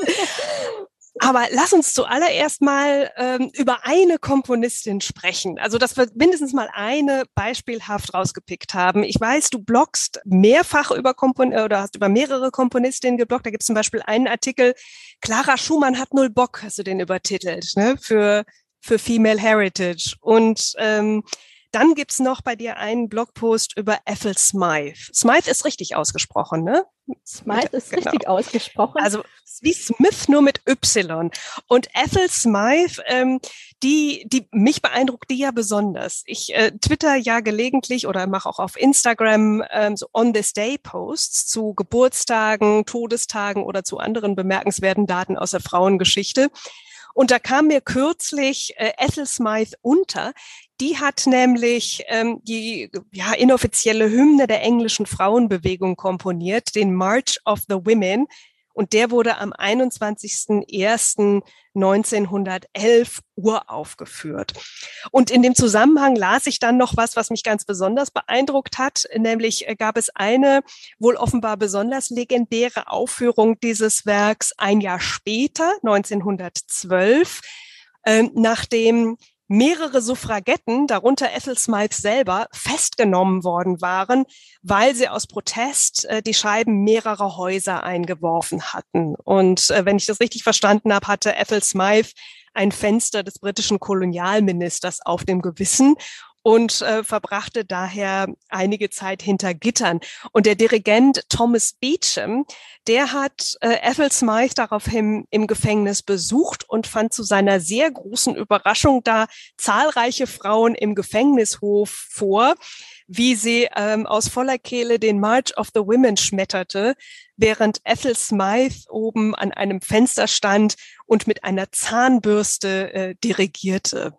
Aber lass uns zuallererst mal ähm, über eine Komponistin sprechen. Also, dass wir mindestens mal eine beispielhaft rausgepickt haben. Ich weiß, du bloggst mehrfach über Kompon- oder hast über mehrere Komponistinnen gebloggt. Da gibt es zum Beispiel einen Artikel, Clara Schumann hat null Bock, hast du den übertitelt, ne? für, für Female Heritage. Und ähm, dann gibt's noch bei dir einen Blogpost über Ethel Smythe. Smythe ist richtig ausgesprochen, ne? Smythe ist genau. richtig ausgesprochen. Also wie Smith, nur mit Y. Und Ethel Smythe, ähm, die, die mich beeindruckt die ja besonders. Ich äh, twitter ja gelegentlich oder mache auch auf Instagram ähm, so On-This-Day-Posts zu Geburtstagen, Todestagen oder zu anderen bemerkenswerten Daten aus der Frauengeschichte. Und da kam mir kürzlich äh, Ethel Smythe unter. Die hat nämlich ähm, die ja, inoffizielle Hymne der englischen Frauenbewegung komponiert, den March of the Women. Und der wurde am einundzwanzigsten ersten neunzehnhundertelf uraufgeführt. Und in dem Zusammenhang las ich dann noch was, was mich ganz besonders beeindruckt hat. Nämlich gab es eine wohl offenbar besonders legendäre Aufführung dieses Werks ein Jahr später, neunzehnhundertzwölf, äh, nachdem mehrere Suffragetten, darunter Ethel Smythe selber, festgenommen worden waren, weil sie aus Protest äh, die Scheiben mehrerer Häuser eingeworfen hatten. Und äh, wenn ich das richtig verstanden habe, hatte Ethel Smythe ein Fenster des britischen Kolonialministers auf dem Gewissen und äh, verbrachte daher einige Zeit hinter Gittern. Und der Dirigent Thomas Beecham, der hat äh, Ethel Smythe daraufhin im Gefängnis besucht und fand zu seiner sehr großen Überraschung da zahlreiche Frauen im Gefängnishof vor, wie sie ähm, aus voller Kehle den March of the Women schmetterte, während Ethel Smythe oben an einem Fenster stand und mit einer Zahnbürste äh, dirigierte.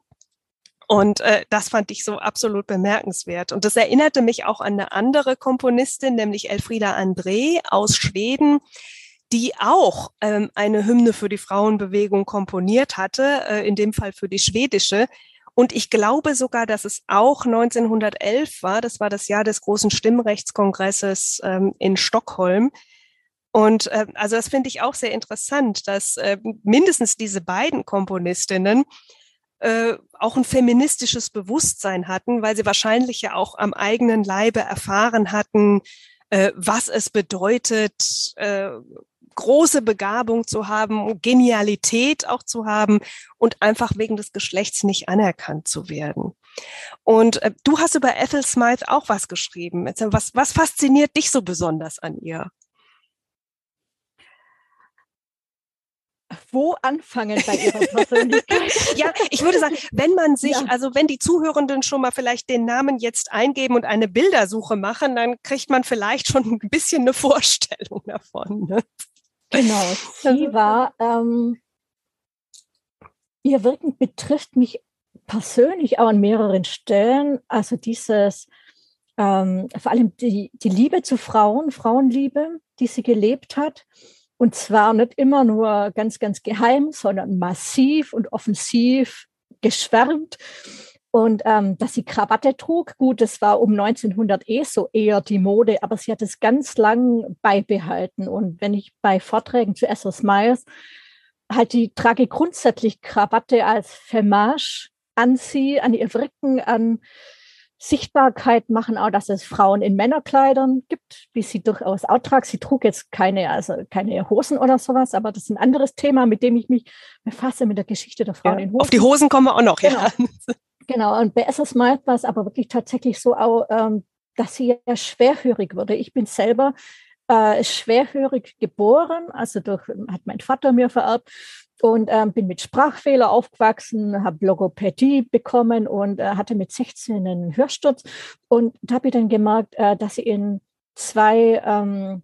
Und äh, das fand ich so absolut bemerkenswert. Und das erinnerte mich auch an eine andere Komponistin, nämlich Elfriede André aus Schweden, die auch ähm, eine Hymne für die Frauenbewegung komponiert hatte, äh, in dem Fall für die schwedische. Und ich glaube sogar, dass es auch neunzehnhundertelf war. Das war das Jahr des großen Stimmrechtskongresses ähm, in Stockholm. Und äh, also das finde ich auch sehr interessant, dass äh, mindestens diese beiden Komponistinnen äh, auch ein feministisches Bewusstsein hatten, weil sie wahrscheinlich ja auch am eigenen Leibe erfahren hatten, äh, was es bedeutet, äh, große Begabung zu haben, Genialität auch zu haben und einfach wegen des Geschlechts nicht anerkannt zu werden. Und äh, du hast über Ethel Smythe auch was geschrieben. Was, was fasziniert dich so besonders an ihr? Wo anfangen bei ihrer Persönlichkeit? Ja, ich würde sagen, wenn man sich, Ja. also wenn die Zuhörenden schon mal vielleicht den Namen jetzt eingeben und eine Bildersuche machen, dann kriegt man vielleicht schon ein bisschen eine Vorstellung davon. Ne? Genau, sie war, ähm, ihr Wirken betrifft mich persönlich auch an mehreren Stellen. Also dieses, ähm, vor allem die, die Liebe zu Frauen, Frauenliebe, die sie gelebt hat. Und zwar nicht immer nur ganz, ganz geheim, sondern massiv und offensiv geschwärmt. Und ähm, dass sie Krawatte trug, gut, das war um neunzehnhundert eh so eher die Mode, aber sie hat es ganz lang beibehalten. Und wenn ich bei Vorträgen zu Ethel Smythe halt die trage grundsätzlich Krawatte als Femage an sie, an ihr Wirken, an Sichtbarkeit machen, auch dass es Frauen in Männerkleidern gibt, wie sie durchaus auch tragt. Sie trug jetzt keine, also keine Hosen oder sowas, aber das ist ein anderes Thema, mit dem ich mich befasse, mit der Geschichte der Frauen Ja, in Hosen. auf die Hosen kommen wir auch noch, genau. ja. Genau, und bei Ethel Smythe war es aber wirklich tatsächlich so, auch, ähm, dass sie ja schwerhörig wurde. Ich bin selber äh, schwerhörig geboren, also durch, hat mein Vater mir vererbt, und ähm, bin mit Sprachfehler aufgewachsen, habe Logopädie bekommen und äh, hatte mit sechzehn einen Hörsturz. Und da habe ich dann gemerkt, äh, dass ich in zwei ähm,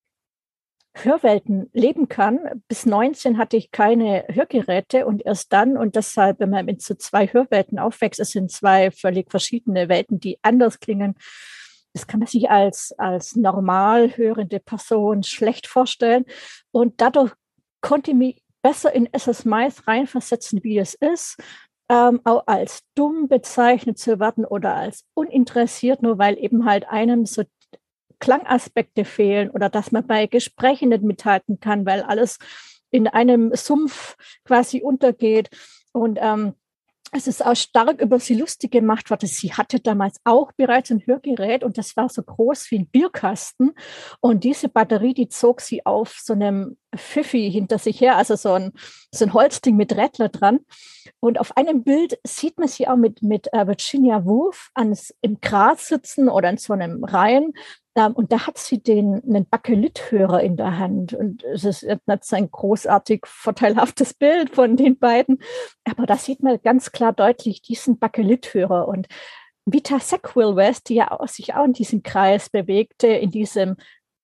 Hörwelten leben kann. Bis neunzehn hatte ich keine Hörgeräte und erst dann, und deshalb, wenn man mit so zwei Hörwelten aufwächst, es sind zwei völlig verschiedene Welten, die anders klingen. Das kann man sich als, als normal hörende Person schlecht vorstellen. Und dadurch konnte ich mich besser in Ethel Smythe reinversetzen, wie es ist, ähm, auch als dumm bezeichnet zu werden oder als uninteressiert, nur weil eben halt einem so Klangaspekte fehlen oder dass man bei Gesprächen nicht mithalten kann, weil alles in einem Sumpf quasi untergeht. Und ähm, es ist auch stark über sie lustig gemacht worden. Sie hatte damals auch bereits ein Hörgerät und das war so groß wie ein Bierkasten. Und diese Batterie, die zog sie auf so einem Pfiffi hinter sich her, also so ein, so ein Holzding mit Rädler dran. Und auf einem Bild sieht man sie auch mit, mit uh, Virginia Woolf ans, im Gras sitzen oder in so einem Reihen. Um, und da hat sie den, einen Bakelithörer in der Hand. Und es ist nicht ein großartig vorteilhaftes Bild von den beiden. Aber da sieht man ganz klar deutlich diesen Bakelithörer. Und Vita Sackville-West, die ja auch, sich auch in diesem Kreis bewegte, in diesem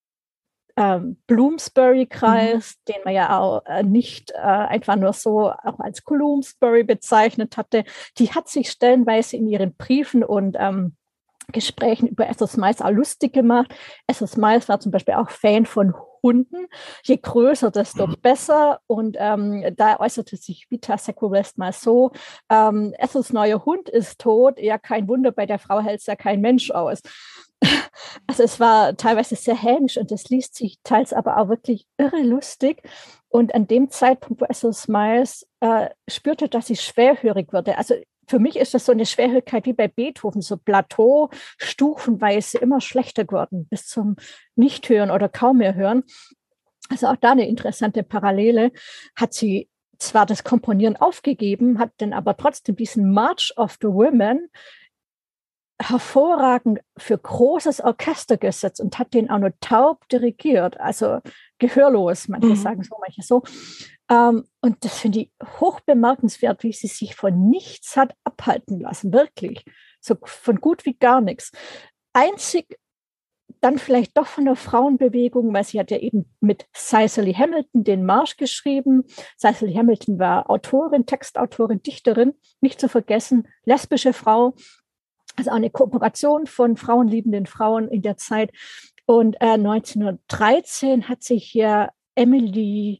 ähm, Bloomsbury-Kreis, mhm. den man ja auch äh, nicht äh, einfach nur so auch als Bloomsbury bezeichnet hatte, die hat sich stellenweise in ihren Briefen und ähm, Gesprächen über Ethel Smythe auch lustig gemacht. Ethel Smythe war zum Beispiel auch Fan von Hunden. Je größer, desto besser. Und ähm, da äußerte sich Vita Sackville-West mal so, ähm, Ethels neuer Hund ist tot. Ja, kein Wunder, bei der Frau hält es ja kein Mensch aus. Also es war teilweise sehr hämisch und das liest sich teils aber auch wirklich irre lustig. Und an dem Zeitpunkt, wo Ethel Smythe äh, spürte, dass sie schwerhörig wurde, also für mich ist das so eine Schwerhörigkeit wie bei Beethoven, so Plateau, stufenweise immer schlechter geworden, bis zum Nichthören oder kaum mehr hören. Also auch da eine interessante Parallele. Hat sie zwar das Komponieren aufgegeben, hat dann aber trotzdem diesen March of the Women hervorragend für großes Orchester gesetzt und hat den auch nur taub dirigiert, also gehörlos, manche mhm. sagen so, manche so. Um, und das finde ich hoch bemerkenswert, wie sie sich von nichts hat abhalten lassen, wirklich. So von gut wie gar nichts. Einzig dann vielleicht doch von der Frauenbewegung, weil sie hat ja eben mit Cicely Hamilton den Marsch geschrieben. Cicely Hamilton war Autorin, Textautorin, Dichterin, nicht zu vergessen, lesbische Frau. Also eine Kooperation von frauenliebenden Frauen in der Zeit. Und äh, neunzehnhundertdreizehn hat sich hier Emily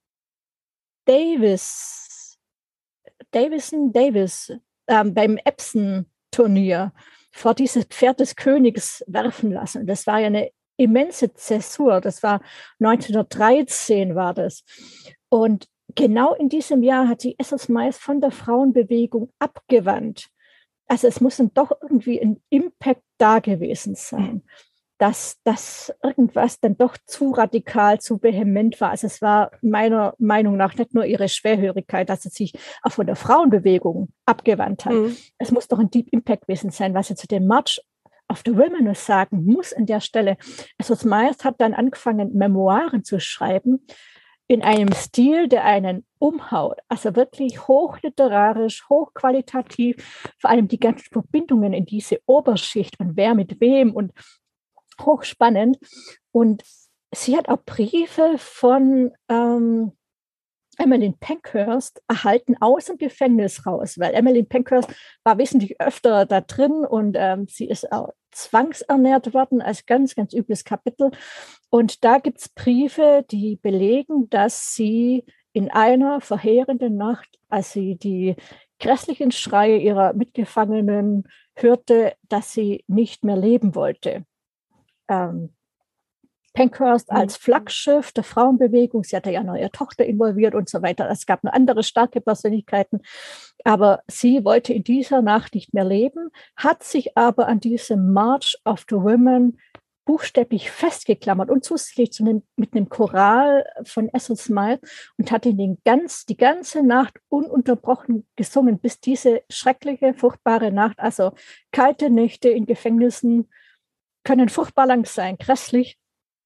Davis, Davison Davis ähm, beim Epsom-Turnier vor dieses Pferd des Königs werfen lassen. Und das war ja eine immense Zäsur. Das war neunzehnhundertdreizehn war das. Und genau in diesem Jahr hat sich Ethel Smyth von der Frauenbewegung abgewandt. Also es muss dann doch irgendwie ein Impact da gewesen sein, dass das irgendwas dann doch zu radikal, zu vehement war. Also es war meiner Meinung nach nicht nur ihre Schwerhörigkeit, dass sie sich auch von der Frauenbewegung abgewandt hat. Mhm. Es muss doch ein Deep Impact gewesen sein, was sie zu dem March of the Women sagen muss an der Stelle. Ethel Smyth hat dann angefangen, Memoiren zu schreiben, in einem Stil, der einen umhaut. Also wirklich hochliterarisch, hochqualitativ, vor allem die ganzen Verbindungen in diese Oberschicht und wer mit wem und hochspannend. Und sie hat auch Briefe von ähm, Emmeline Pankhurst erhalten aus dem Gefängnis raus, weil Emmeline Pankhurst war wesentlich öfter da drin und ähm, sie ist auch zwangsernährt worden als ganz, ganz übles Kapitel. Und da gibt es Briefe, die belegen, dass sie in einer verheerenden Nacht, als sie die grässlichen Schreie ihrer Mitgefangenen hörte, dass sie nicht mehr leben wollte. Ähm, Pankhurst als Flaggschiff der Frauenbewegung, sie hatte ja noch ihre Tochter involviert und so weiter. Es gab noch andere starke Persönlichkeiten, aber sie wollte in dieser Nacht nicht mehr leben, hat sich aber an diesem March of the Women buchstäblich festgeklammert und zusätzlich zu einem, mit einem Choral von Ethel Smyth und hat ihn den ganz, die ganze Nacht ununterbrochen gesungen, bis diese schreckliche, furchtbare Nacht, also kalte Nächte in Gefängnissen können furchtbar lang sein, grässlich.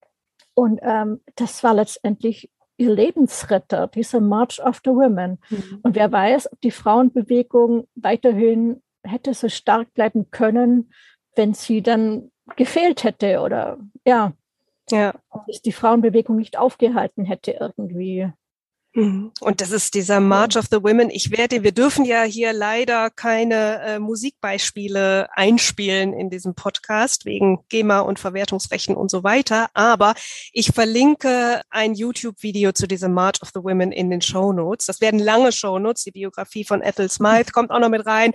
Und ähm, das war letztendlich ihr Lebensretter, dieser March of the Women. Mhm. Und wer weiß, ob die Frauenbewegung weiterhin hätte so stark bleiben können, wenn sie dann gefehlt hätte oder ja, ja. dass die Frauenbewegung nicht aufgehalten hätte irgendwie. Und das ist dieser March of the Women. Ich werde, wir dürfen ja hier leider keine äh, Musikbeispiele einspielen in diesem Podcast wegen GEMA und Verwertungsrechten und so weiter. Aber ich verlinke ein YouTube-Video zu diesem March of the Women in den Shownotes. Das werden lange Shownotes. Die Biografie von Ethel Smyth kommt auch noch mit rein.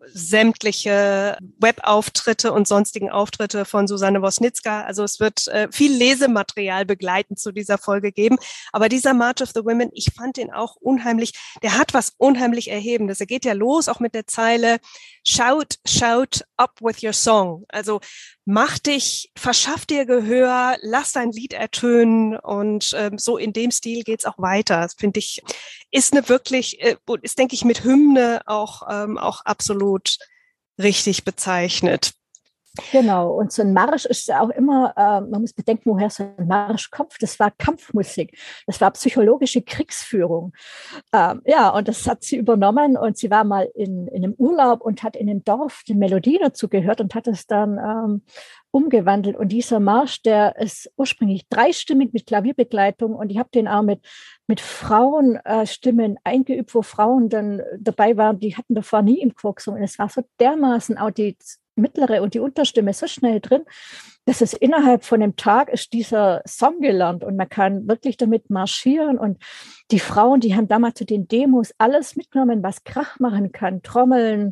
Sämtliche Webauftritte und sonstigen Auftritte von Susanne Wosnicka. Also es wird äh, viel Lesematerial begleitend zu dieser Folge geben. Aber dieser March of the Women, ich fand den auch unheimlich, der hat was unheimlich Erhebendes. Er geht ja los auch mit der Zeile Shout, shout up with your song. Also mach dich, verschaff dir Gehör, lass dein Lied ertönen und ähm, so in dem Stil geht's auch weiter. Das finde ich, ist eine wirklich, äh, ist denke ich mit Hymne auch, ähm, auch absolut richtig bezeichnet. Genau, und so ein Marsch ist ja auch immer, äh, man muss bedenken, woher so ein Marsch kommt. Das war Kampfmusik, das war psychologische Kriegsführung. Ähm, ja, und das hat sie übernommen und sie war mal in, in einem Urlaub und hat in einem Dorf die Melodie dazu gehört und hat es dann ähm, umgewandelt. Und dieser Marsch, der ist ursprünglich dreistimmig mit Klavierbegleitung und ich habe den auch mit, mit Frauenstimmen äh, eingeübt, wo Frauen dann dabei waren, die hatten davor nie im Chor gesungen. Es war so dermaßen auch die mittlere und die Unterstimme so schnell drin, dass es innerhalb von einem Tag ist dieser Song gelernt und man kann wirklich damit marschieren und die Frauen, die haben damals zu den Demos alles mitgenommen, was Krach machen kann, Trommeln,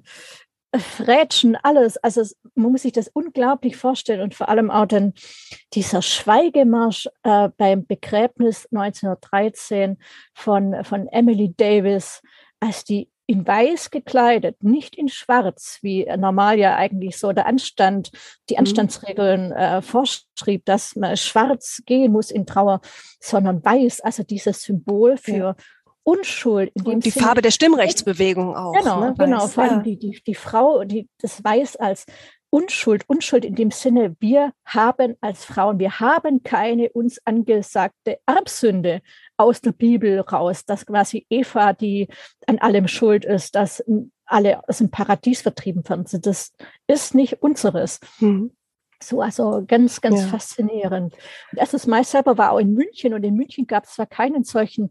Rätschen, alles. Also man muss sich das unglaublich vorstellen und vor allem auch dann dieser Schweigemarsch äh, beim Begräbnis neunzehnhundertdreizehn von, von Emily Davis, als die in weiß gekleidet, nicht in schwarz, wie normal ja eigentlich so der Anstand, die Anstandsregeln äh, vorschrieb, dass man schwarz gehen muss in Trauer, sondern weiß, also dieses Symbol für ja. Unschuld. In dem Und die Sinne, Farbe der Stimmrechtsbewegung auch. Genau, ne? genau. Weiß, Vor allem ja. die, die, die Frau, die das weiß als Unschuld, Unschuld in dem Sinne, wir haben als Frauen, wir haben keine uns angesagte Erbsünde aus der Bibel raus, dass quasi Eva, die an allem schuld ist, dass alle aus dem Paradies vertrieben werden. Das ist nicht unseres. Mhm. So, also ganz, ganz ja. faszinierend. Und Ethel Smyth selber war auch in München und in München gab es zwar keinen solchen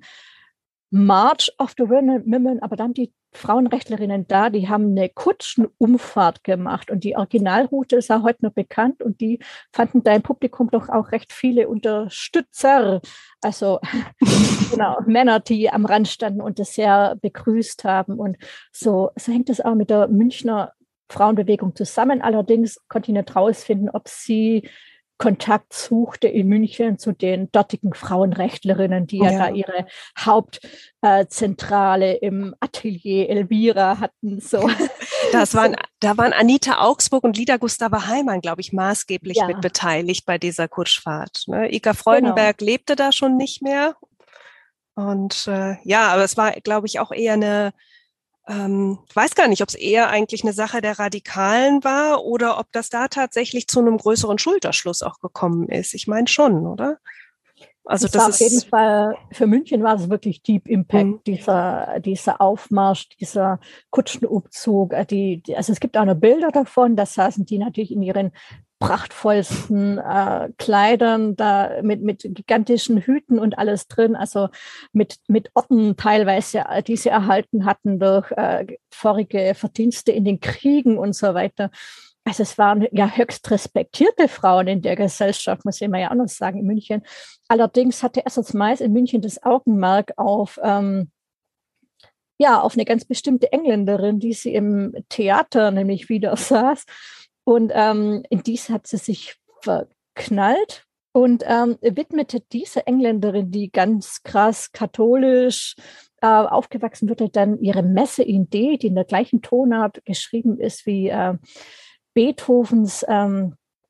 March of the Women, aber dann die Frauenrechtlerinnen da, die haben eine Kutschenumfahrt gemacht und die Originalroute ist auch heute noch bekannt und die fanden da im Publikum doch auch recht viele Unterstützer, also genau, Männer, die am Rand standen und das sehr begrüßt haben und so, so hängt es auch mit der Münchner Frauenbewegung zusammen. Allerdings konnte ich nicht rausfinden, ob sie Kontakt suchte in München zu den dortigen Frauenrechtlerinnen, die ja, ja da ihre Hauptzentrale äh, im Atelier Elvira hatten. So. Das waren, da waren Anita Augsburg und Lida Gustava Heimann, glaube ich, maßgeblich ja. mit beteiligt bei dieser Kutschfahrt. Ne? Ika Freudenberg genau. lebte da schon nicht mehr. Und äh, ja, aber es war, glaube ich, auch eher eine, ähm, ich weiß gar nicht, ob es eher eigentlich eine Sache der Radikalen war oder ob das da tatsächlich zu einem größeren Schulterschluss auch gekommen ist. Ich meine schon, oder? Also das, das war ist auf jeden Fall, für München war es wirklich Deep Impact, mhm. dieser, dieser Aufmarsch, dieser Kutschenumzug. Die, die, also es gibt auch noch Bilder davon, da saßen die natürlich in ihren prachtvollsten äh, Kleidern, da mit, mit gigantischen Hüten und alles drin, also mit, mit Orden teilweise, die sie erhalten hatten durch äh, vorige Verdienste in den Kriegen und so weiter. Also es waren ja höchst respektierte Frauen in der Gesellschaft, muss ich mal ja auch noch sagen, in München. Allerdings hatte Ersatz Mais in München das Augenmerk auf, ähm, ja, auf eine ganz bestimmte Engländerin, die sie im Theater nämlich wieder saß. Und ähm, in diese hat sie sich verknallt und ähm, widmete diese Engländerin, die ganz krass katholisch äh, aufgewachsen wurde, dann ihre Messe in D, die in der gleichen Tonart geschrieben ist wie äh, Beethovens ähm,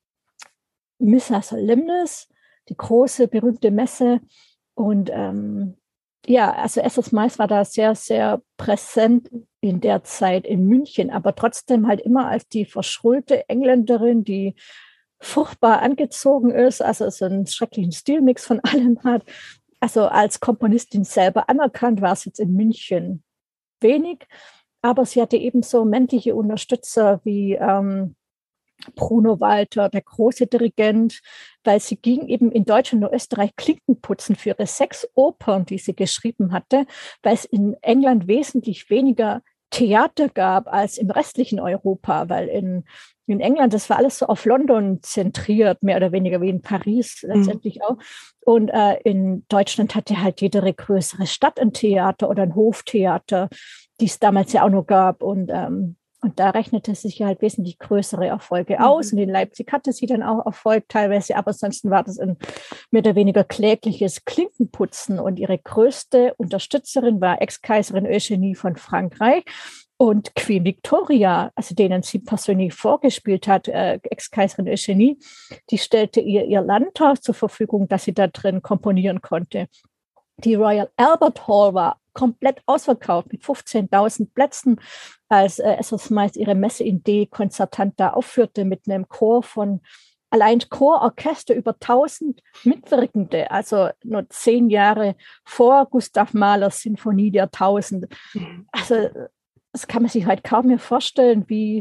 Missa Solemnis, die große, berühmte Messe. Und ähm, ja, also Ersatz Mais war da sehr, sehr präsent in der Zeit in München, aber trotzdem halt immer als die verschrulte Engländerin, die furchtbar angezogen ist, also so einen schrecklichen Stilmix von allem hat. Also als Komponistin selber anerkannt war es jetzt in München wenig, aber sie hatte ebenso männliche Unterstützer wie ähm, Bruno Walter, der große Dirigent, weil sie ging eben in Deutschland und Österreich Klinken putzen für ihre sechs Opern, die sie geschrieben hatte, weil es in England wesentlich weniger Theater gab als im restlichen Europa, weil in, in England, das war alles so auf London zentriert, mehr oder weniger wie in Paris letztendlich mhm. auch. Und äh, in Deutschland hatte halt jede größere Stadt ein Theater oder ein Hoftheater, die es damals ja auch noch gab. Und ähm, Und da rechnete sich halt wesentlich größere Erfolge aus. Mhm. Und in Leipzig hatte sie dann auch Erfolg teilweise, aber ansonsten war das ein mehr oder weniger klägliches Klinkenputzen. Und ihre größte Unterstützerin war Ex-Kaiserin Eugenie von Frankreich und Queen Victoria, also denen sie persönlich vorgespielt hat, äh, Ex-Kaiserin Eugenie, die stellte ihr ihr Landhaus zur Verfügung, dass sie da drin komponieren konnte. Die Royal Albert Hall war komplett ausverkauft mit fünfzehntausend Plätzen, als äh, Ersatz Mais ihre Messe in D konzertant da aufführte mit einem Chor von, allein Chororchester über tausend Mitwirkende, also nur zehn Jahre vor Gustav Mahlers Sinfonie der Tausend. Mhm. Also das kann man sich halt kaum mehr vorstellen, wie,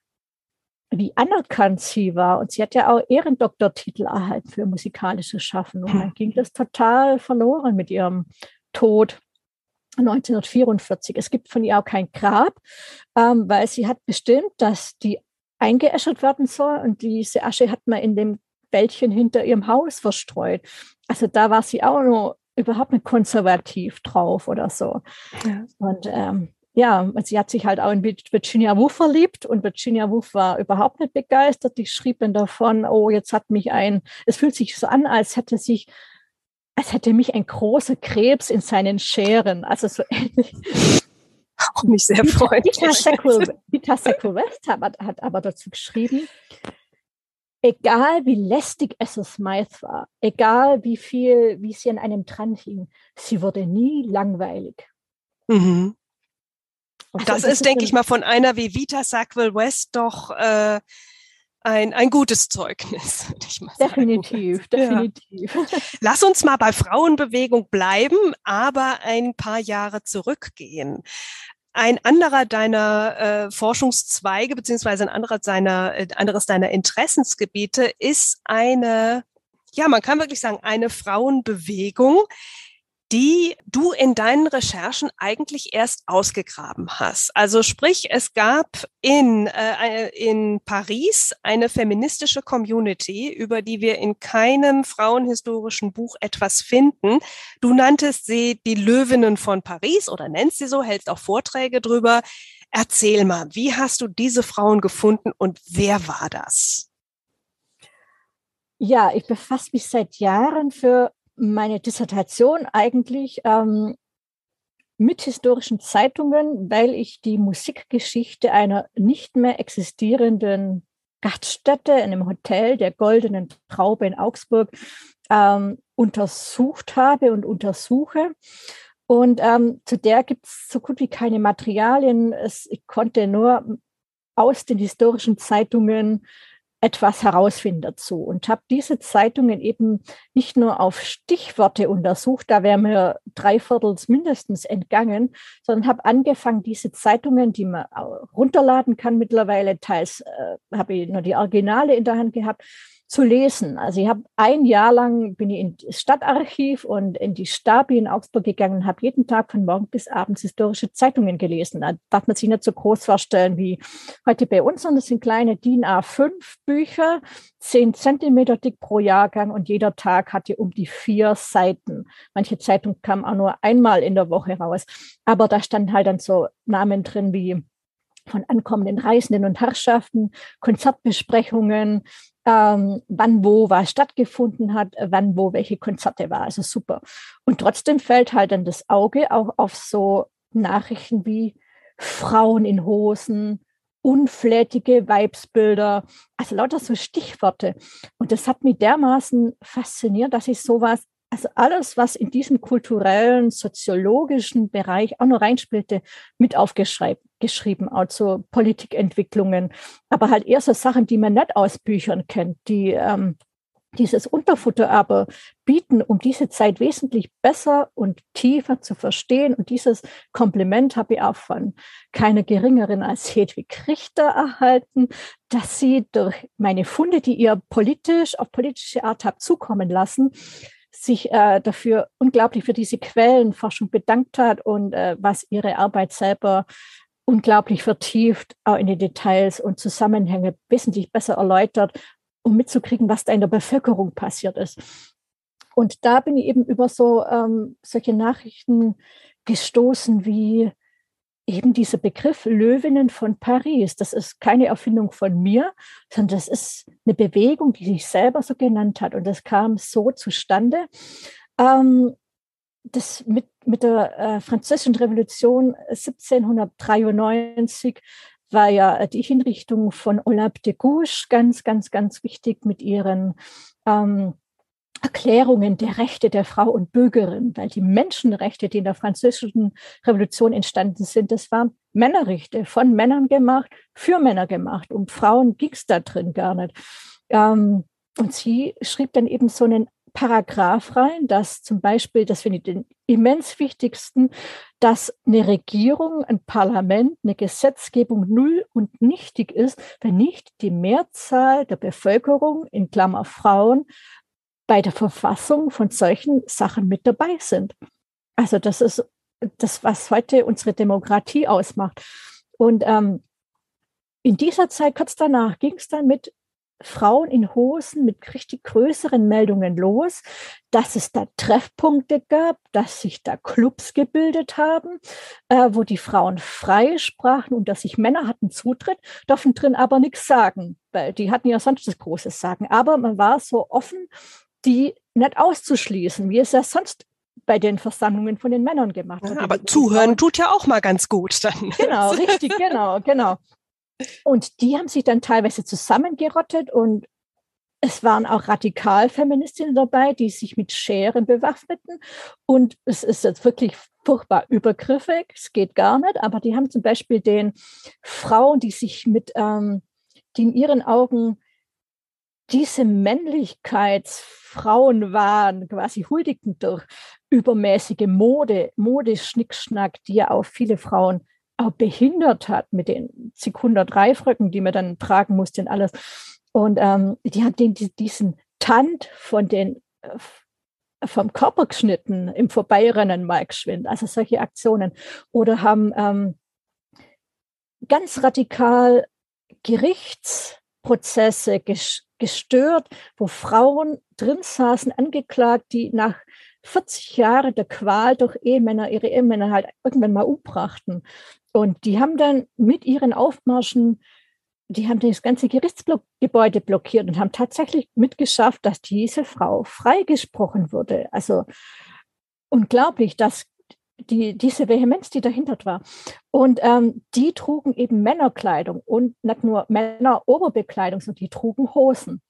wie anerkannt sie war. Und sie hat ja auch Ehrendoktortitel erhalten für musikalisches Schaffen. Und dann ging das total verloren mit ihrem Tod neunzehnhundertvierundvierzig. Es gibt von ihr auch kein Grab, ähm, weil sie hat bestimmt, dass die eingeäschert werden soll. Und diese Asche hat man in dem Wäldchen hinter ihrem Haus verstreut. Also da war sie auch noch überhaupt nicht konservativ drauf oder so. Ja. Und ähm, ja, und sie hat sich halt auch in Virginia Woolf verliebt und Virginia Woolf war überhaupt nicht begeistert. Die schrieb dann davon, oh, jetzt hat mich ein, es fühlt sich so an, als hätte sich, als hätte mich ein großer Krebs in seinen Scheren, also so ähnlich. Auch mich sehr freut. Vita Sackville West hat, hat aber dazu geschrieben, egal wie lästig Ersatz Mais war, egal wie viel, wie sie an einem dran hing, sie wurde nie langweilig. Mhm. Und also, das, das ist, ist, denke ich mal, von einer wie Vita Sackville West doch äh, ein, ein gutes Zeugnis, würde ich mal definitiv, sagen. Definitiv, ja. Lass uns mal bei Frauenbewegung bleiben, aber ein paar Jahre zurückgehen. Ein anderer deiner äh, Forschungszweige, beziehungsweise ein anderer seiner, äh, anderes deiner Interessensgebiete ist eine, ja, man kann wirklich sagen, eine Frauenbewegung, die du in deinen Recherchen eigentlich erst ausgegraben hast. Also sprich, es gab in, äh, in Paris eine feministische Community, über die wir in keinem frauenhistorischen Buch etwas finden. Du nanntest sie die Löwinnen von Paris oder nennst sie so, hältst auch Vorträge drüber. Erzähl mal, wie hast du diese Frauen gefunden und wer war das? Ja, ich befasse mich seit Jahren für meine Dissertation eigentlich ähm, mit historischen Zeitungen, weil ich die Musikgeschichte einer nicht mehr existierenden Gaststätte in einem Hotel der Goldenen Traube in Augsburg ähm, untersucht habe und untersuche. Und ähm, zu der gibt es so gut wie keine Materialien. Es, ich konnte nur aus den historischen Zeitungen etwas herausfinden dazu und habe diese Zeitungen eben nicht nur auf Stichworte untersucht, da wäre mir drei Viertels mindestens entgangen, sondern habe angefangen, diese Zeitungen, die man runterladen kann mittlerweile, teils äh, habe ich nur die Originale in der Hand gehabt, zu lesen. Also ich habe ein Jahr lang bin ich ins Stadtarchiv und in die Stabi in Augsburg gegangen und habe jeden Tag von morgen bis abends historische Zeitungen gelesen. Da darf man sich nicht so groß vorstellen wie heute bei uns, sondern das sind kleine D I N A fünf Bücher, zehn Zentimeter dick pro Jahrgang und jeder Tag hatte um die vier Seiten. Manche Zeitung kam auch nur einmal in der Woche raus. Aber da standen halt dann so Namen drin wie von ankommenden Reisenden und Herrschaften, Konzertbesprechungen, ähm, wann wo was stattgefunden hat, wann wo welche Konzerte war. Also super. Und trotzdem fällt halt dann das Auge auch auf so Nachrichten wie Frauen in Hosen, unflätige Weibsbilder, also lauter so Stichworte. Und das hat mich dermaßen fasziniert, dass ich sowas, also alles, was in diesem kulturellen, soziologischen Bereich auch noch reinspielte, mit aufgeschrieben, auch zu Politikentwicklungen, aber halt eher so Sachen, die man nicht aus Büchern kennt, die ähm, dieses Unterfutter aber bieten, um diese Zeit wesentlich besser und tiefer zu verstehen. Und dieses Kompliment habe ich auch von keiner geringeren als Hedwig Richter erhalten, dass sie durch meine Funde, die ihr politisch, auf politische Art habt zukommen lassen, sich äh, dafür unglaublich für diese Quellenforschung bedankt hat und äh, was ihre Arbeit selber unglaublich vertieft, auch in die Details und Zusammenhänge wesentlich besser erläutert, um mitzukriegen, was da in der Bevölkerung passiert ist. Und da bin ich eben über so ähm, solche Nachrichten gestoßen wie eben dieser Begriff Löwinnen von Paris. Das ist keine Erfindung von mir, sondern das ist eine Bewegung, die sich selber so genannt hat. Und das kam so zustande. Ähm, das mit, mit der äh, Französischen Revolution siebzehnhundertdreiundneunzig war ja die Hinrichtung von Olympe de Gouges ganz, ganz, ganz wichtig mit ihren ähm, Erklärungen der Rechte der Frau und Bürgerin, weil die Menschenrechte, die in der Französischen Revolution entstanden sind, das waren Männerrechte, von Männern gemacht, für Männer gemacht. Um Frauen ging es da drin gar nicht. Ähm, und sie schrieb dann eben so einen Paragraph rein, dass zum Beispiel, das finde ich den immens wichtigsten, dass eine Regierung, ein Parlament, eine Gesetzgebung null und nichtig ist, wenn nicht die Mehrzahl der Bevölkerung, in Klammer Frauen, bei der Verfassung von solchen Sachen mit dabei sind. Also das ist das, was heute unsere Demokratie ausmacht. Und ähm, in dieser Zeit, kurz danach, ging es dann mit Frauen in Hosen mit richtig größeren Meldungen los, dass es da Treffpunkte gab, dass sich da Clubs gebildet haben, äh, wo die Frauen frei sprachen und dass sich Männer hatten Zutritt, durften drin aber nichts sagen, weil die hatten ja sonst das große Sagen. Aber man war so offen, die nicht auszuschließen, wie es ja sonst bei den Versammlungen von den Männern gemacht wird. Ja, aber zuhören tut ja auch mal ganz gut dann. Genau, richtig, genau, genau. Und die haben sich dann teilweise zusammengerottet und es waren auch Radikalfeministinnen dabei, die sich mit Scheren bewaffneten. Und es ist jetzt wirklich furchtbar übergriffig, es geht gar nicht, aber die haben zum Beispiel den Frauen, die sich mit, ähm, die in ihren Augen diese Männlichkeitsfrauen waren, quasi huldigten durch übermäßige Mode, Modeschnickschnack, die ja auch viele Frauen auch behindert hat mit den zig hundert Reifröcken, die man dann tragen musste und alles. Und ähm, die hat den, diesen Tand von den äh, vom Körper geschnitten im Vorbeirennen mal geschwind. Also solche Aktionen. Oder haben ähm, ganz radikal Gerichtsprozesse ges- gestört, wo Frauen drin saßen, angeklagt, die nach vierzig Jahren der Qual durch Ehemänner, ihre Ehemänner halt irgendwann mal umbrachten. Und die haben dann mit ihren Aufmärschen die haben das ganze Gerichtsgebäude blockiert und haben tatsächlich mitgeschafft, dass diese Frau freigesprochen wurde. Also unglaublich, dass die, diese Vehemenz, die dahinter war. Und ähm, die trugen eben Männerkleidung und nicht nur Männeroberbekleidung, sondern die trugen Hosen.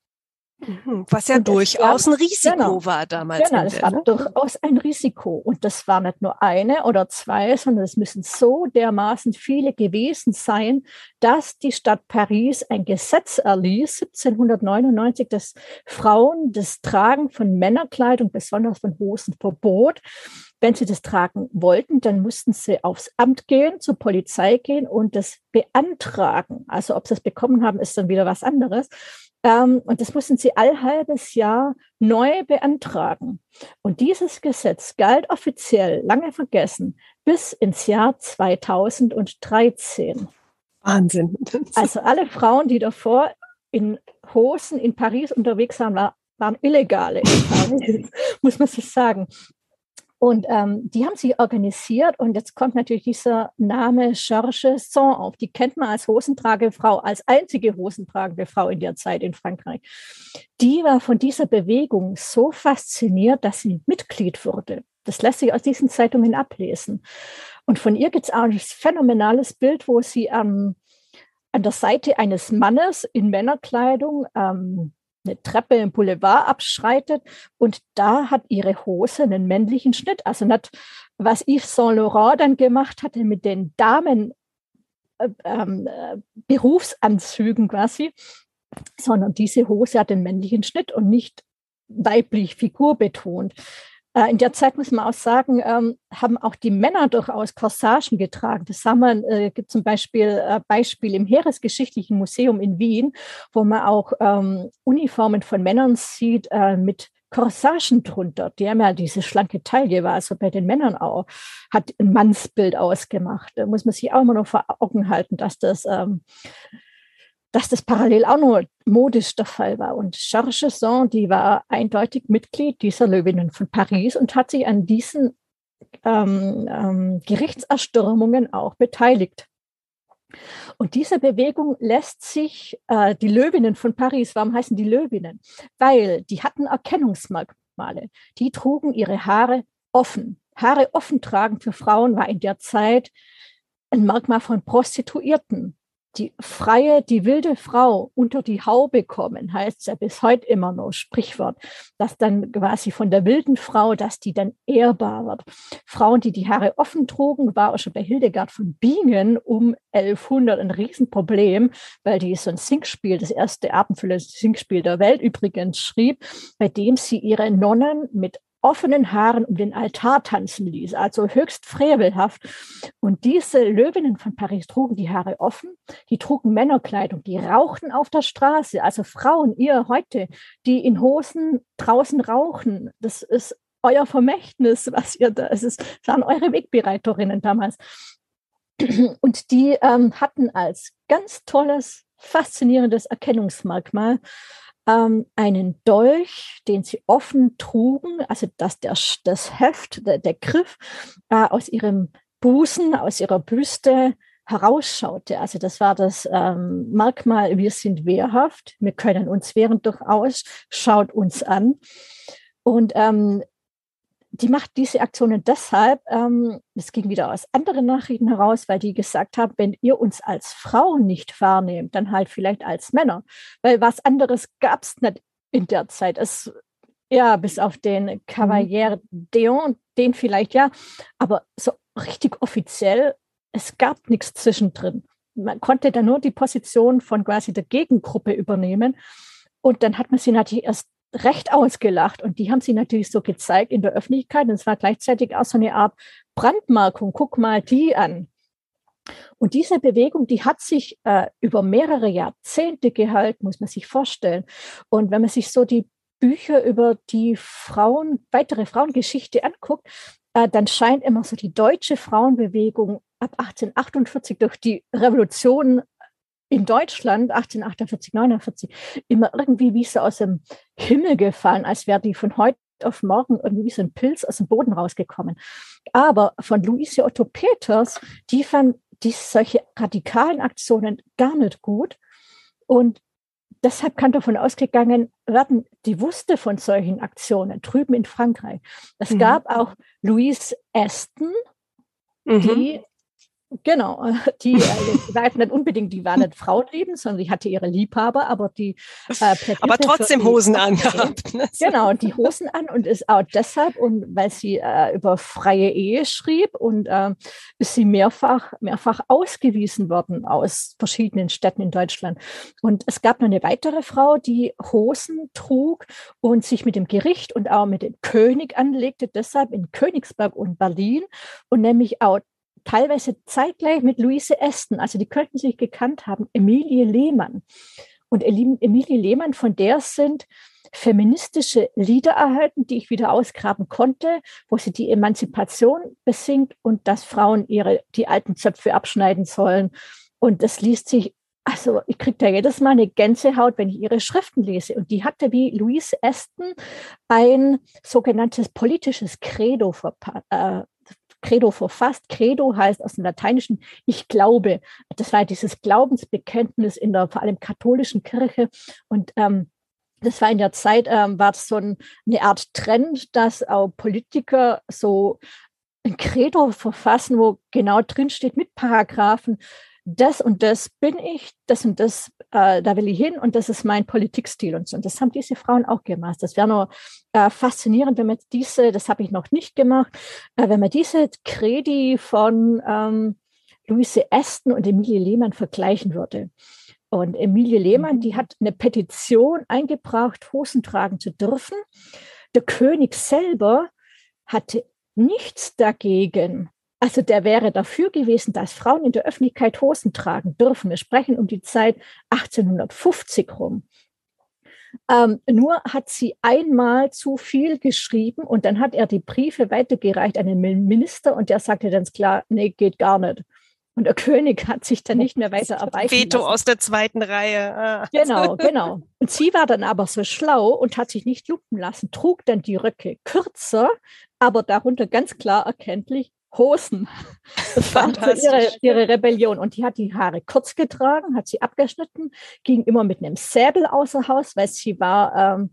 Was ja und durchaus gab, ein Risiko genau, war damals. Genau, das war ne? durchaus ein Risiko. Und das war nicht nur eine oder zwei, sondern es müssen so dermaßen viele gewesen sein, dass die Stadt Paris ein Gesetz erließ, siebzehnhundertneunundneunzig, das Frauen das Tragen von Männerkleidung, besonders von Hosen, verbot. Wenn sie das tragen wollten, dann mussten sie aufs Amt gehen, zur Polizei gehen und das beantragen. Also ob sie es bekommen haben, ist dann wieder was anderes. Ähm, und das mussten sie all halbes Jahr neu beantragen. Und dieses Gesetz galt offiziell, lange vergessen, bis ins Jahr zweitausenddreizehn. Wahnsinn. Also alle Frauen, die davor in Hosen in Paris unterwegs waren, waren Illegale in Paris, muss man so sagen. Und ähm, die haben sich organisiert und jetzt kommt natürlich dieser Name Georges Sand auf. Die kennt man als hosentragende Frau, als einzige hosentragende Frau in der Zeit in Frankreich. Die war von dieser Bewegung so fasziniert, dass sie Mitglied wurde. Das lässt sich aus diesen Zeitungen ablesen. Und von ihr gibt es auch ein phänomenales Bild, wo sie ähm, an der Seite eines Mannes in Männerkleidung ähm, eine Treppe im Boulevard abschreitet und da hat ihre Hose einen männlichen Schnitt. Also nicht, was Yves Saint Laurent dann gemacht hatte mit den Damen äh, äh, Berufsanzügen quasi, sondern diese Hose hat einen männlichen Schnitt und nicht weiblich figurbetont. Äh, in der Zeit muss man auch sagen, ähm, haben auch die Männer durchaus Corsagen getragen. Das haben wir, äh, gibt zum Beispiel äh, Beispiel im Heeresgeschichtlichen Museum in Wien, wo man auch ähm, Uniformen von Männern sieht äh, mit Corsagen drunter. Die haben ja diese schlanke Taille, war also bei den Männern auch, hat ein Mannsbild ausgemacht. Da muss man sich auch immer noch vor Augen halten, dass das ähm, dass das parallel auch nur modisch der Fall war. Und Georges Sand, die war eindeutig Mitglied dieser Löwinnen von Paris und hat sich an diesen ähm, ähm, Gerichtserstürmungen auch beteiligt. Und diese Bewegung lässt sich, äh, die Löwinnen von Paris, warum heißen die Löwinnen? Weil die hatten Erkennungsmerkmale. Die trugen ihre Haare offen. Haare offen tragen für Frauen war in der Zeit ein Merkmal von Prostituierten. Die freie, die wilde Frau unter die Haube kommen, heißt es ja bis heute immer noch, Sprichwort, dass dann quasi von der wilden Frau, dass die dann ehrbar wird. Frauen, die die Haare offen trugen, war auch schon bei Hildegard von Bingen um elfhundert ein Riesenproblem, weil die so ein Singspiel, das erste abendfüllende Singspiel der Welt übrigens schrieb, bei dem sie ihre Nonnen mit offenen Haaren um den Altar tanzen ließ, also höchst frevelhaft. Und diese Löwinnen von Paris trugen die Haare offen, die trugen Männerkleidung, die rauchten auf der Straße. Also Frauen, ihr heute, die in Hosen draußen rauchen, das ist euer Vermächtnis, was ihr da, es ist, das waren eure Wegbereiterinnen damals. Und die ähm, hatten als ganz tolles, faszinierendes Erkennungsmerkmal Ähm, einen Dolch, den sie offen trugen, also dass der, das Heft, der, der Griff äh, aus ihrem Busen, aus ihrer Büste herausschaute. Also das war das ähm, Merkmal, wir sind wehrhaft, wir können uns wehren durchaus, schaut uns an. Und ähm, die macht diese Aktionen deshalb, ähm, das ging wieder aus anderen Nachrichten heraus, weil die gesagt haben, wenn ihr uns als Frauen nicht wahrnehmt, dann halt vielleicht als Männer. Weil was anderes gab es nicht in der Zeit. Es, ja, bis auf den Cavalier d'Eon, den vielleicht ja, aber so richtig offiziell, es gab nichts zwischendrin. Man konnte dann nur die Position von quasi der Gegengruppe übernehmen und dann hat man sie natürlich erst recht ausgelacht und die haben sie natürlich so gezeigt in der Öffentlichkeit und es war gleichzeitig auch so eine Art Brandmarkung, guck mal die an. Und diese Bewegung, die hat sich äh, über mehrere Jahrzehnte gehalten, muss man sich vorstellen. Und wenn man sich so die Bücher über die Frauen, weitere Frauengeschichte anguckt, äh, dann scheint immer so die deutsche Frauenbewegung ab achtzehnhundertachtundvierzig durch die Revolution in Deutschland, achtzehnhundertachtundvierzig, neunundvierzig, immer irgendwie wie so aus dem Himmel gefallen, als wäre die von heute auf morgen irgendwie wie so ein Pilz aus dem Boden rausgekommen. Aber von Luise Otto Peters, die fand die solche radikalen Aktionen gar nicht gut. Und deshalb kann davon ausgegangen werden, die wusste von solchen Aktionen drüben in Frankreich. Es mhm. gab auch Louise Aston, mhm. die Genau, die, die war nicht unbedingt, die war nicht Frauenleben, sondern die hatte ihre Liebhaber, aber die äh, aber trotzdem Hosen angehabt. Ne? Genau, die Hosen an und ist auch deshalb, und weil sie äh, über freie Ehe schrieb und äh, ist sie mehrfach, mehrfach ausgewiesen worden aus verschiedenen Städten in Deutschland. Und es gab noch eine weitere Frau, die Hosen trug und sich mit dem Gericht und auch mit dem König anlegte, deshalb in Königsberg und Berlin, und nämlich auch teilweise zeitgleich mit Louise Aston, also die könnten sich gekannt haben, Emilie Lehmann. Und Emilie Lehmann, von der sind feministische Lieder erhalten, die ich wieder ausgraben konnte, wo sie die Emanzipation besingt und dass Frauen ihre, die alten Zöpfe abschneiden sollen. Und das liest sich, also ich kriege da jedes Mal eine Gänsehaut, wenn ich ihre Schriften lese. Und die hatte wie Louise Aston ein sogenanntes politisches Credo verpasst. Äh, Credo verfasst. Credo heißt aus dem Lateinischen, ich glaube. Das war dieses Glaubensbekenntnis in der vor allem katholischen Kirche. Und ähm, das war in der Zeit, ähm, war es so ein, eine Art Trend, dass auch Politiker so ein Credo verfassen, wo genau drinsteht mit Paragraphen, das und das bin ich, das und das, äh, da will ich hin und das ist mein Politikstil und so. Und das haben diese Frauen auch gemacht. Das wäre nur äh, faszinierend, wenn man diese, das habe ich noch nicht gemacht, äh, wenn man diese Credi von ähm, Louise Aston und Emilie Lehmann vergleichen würde. Und Emilie Lehmann, die hat eine Petition eingebracht, Hosen tragen zu dürfen. Der König selber hatte nichts dagegen. Also der wäre dafür gewesen, dass Frauen in der Öffentlichkeit Hosen tragen dürfen. Wir sprechen um die Zeit achtzehnhundertfünfzig rum. Ähm, nur hat sie einmal zu viel geschrieben und dann hat er die Briefe weitergereicht an den Minister und der sagte dann klar, nee, geht gar nicht. Und der König hat sich dann nicht mehr weiter erweichen Veto lassen. aus der zweiten Reihe. Ah. Genau, genau. Und sie war dann aber so schlau und hat sich nicht lumpen lassen, trug dann die Röcke kürzer, aber darunter ganz klar erkenntlich Hosen. Das war so ihre, ihre Rebellion. Und die hat die Haare kurz getragen, hat sie abgeschnitten, ging immer mit einem Säbel außer Haus, weil sie war ähm,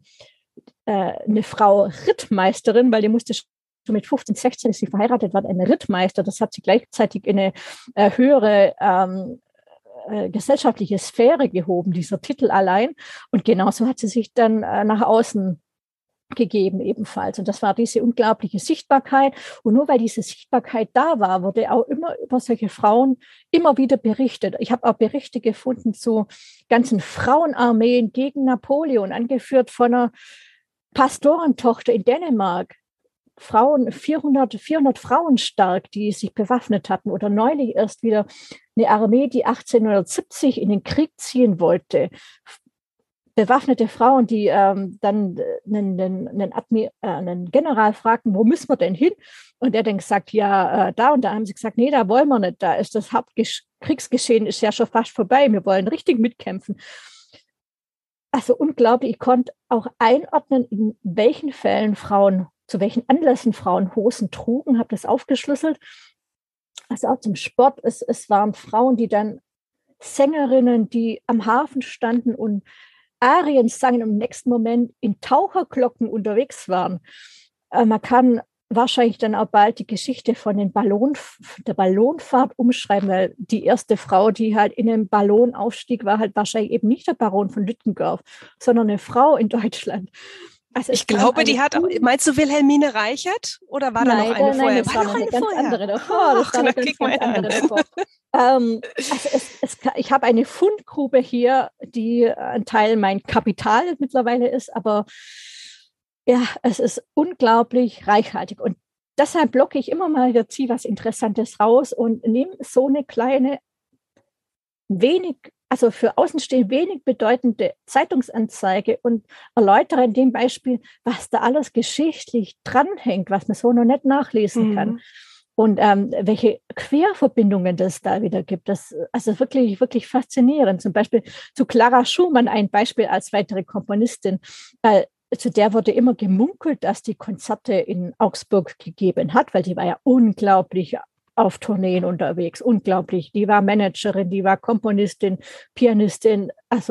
äh, eine Frau Rittmeisterin, weil die musste schon mit fünfzehn, sechzehn ist sie verheiratet, war eine Rittmeister. Das hat sie gleichzeitig in eine äh, höhere ähm, äh, gesellschaftliche Sphäre gehoben, dieser Titel allein. Und genauso hat sie sich dann äh, nach außen gegeben ebenfalls. Und das war diese unglaubliche Sichtbarkeit. Und nur weil diese Sichtbarkeit da war, wurde auch immer über solche Frauen immer wieder berichtet. Ich habe auch Berichte gefunden zu ganzen Frauenarmeen gegen Napoleon, angeführt von einer Pastorentochter in Dänemark. Frauen, vierhundert, vierhundert Frauen stark, die sich bewaffnet hatten. Oder neulich erst wieder eine Armee, die achtzehnhundertsiebzig in den Krieg ziehen wollte. Bewaffnete Frauen, die ähm, dann einen, einen, Admir- äh, einen General fragten, wo müssen wir denn hin? Und der dann gesagt, ja, äh, da und da haben sie gesagt, nee, da wollen wir nicht. Da ist das Hauptkriegsgeschehen ist ja schon fast vorbei. Wir wollen richtig mitkämpfen. Also unglaublich. Ich konnte auch einordnen, in welchen Fällen Frauen, zu welchen Anlässen Frauen Hosen trugen, habe das aufgeschlüsselt. Also auch zum Sport. Es, es waren Frauen, die dann Sängerinnen, die am Hafen standen und Arien sangen, im nächsten Moment in Taucherglocken unterwegs waren. Äh, man kann wahrscheinlich dann auch bald die Geschichte von den Ballon, der Ballonfahrt umschreiben, weil die erste Frau, die halt in einem Ballon aufstieg, war halt wahrscheinlich eben nicht der Baron von Lüttgendorf, sondern eine Frau in Deutschland. Also ich glaube, die hat auch, meinst du Wilhelmine Reichert? Oder war nein, da noch eine nein, vorher? Nein, das war, war noch eine, eine ganz vorher? andere davor. Das Ach, war eine ganz, ganz andere davor. ähm, also es, es, ich habe eine Fundgrube hier, die ein Teil mein Kapital mittlerweile ist, aber ja, es ist unglaublich reichhaltig. Und deshalb blocke ich immer mal, wieder ziehe was Interessantes raus und nehme so eine kleine, wenig, also für Außenstehende wenig bedeutende Zeitungsanzeige und erläutere in dem Beispiel, was da alles geschichtlich dranhängt, was man so noch nicht nachlesen mhm. kann. Und ähm, welche Querverbindungen das da wieder gibt. Das also wirklich, wirklich faszinierend. Zum Beispiel zu Clara Schumann ein Beispiel als weitere Komponistin. Äh, zu der wurde immer gemunkelt, dass die Konzerte in Augsburg gegeben hat, weil die war ja unglaublich auf Tourneen unterwegs, unglaublich. Die war Managerin, die war Komponistin, Pianistin, also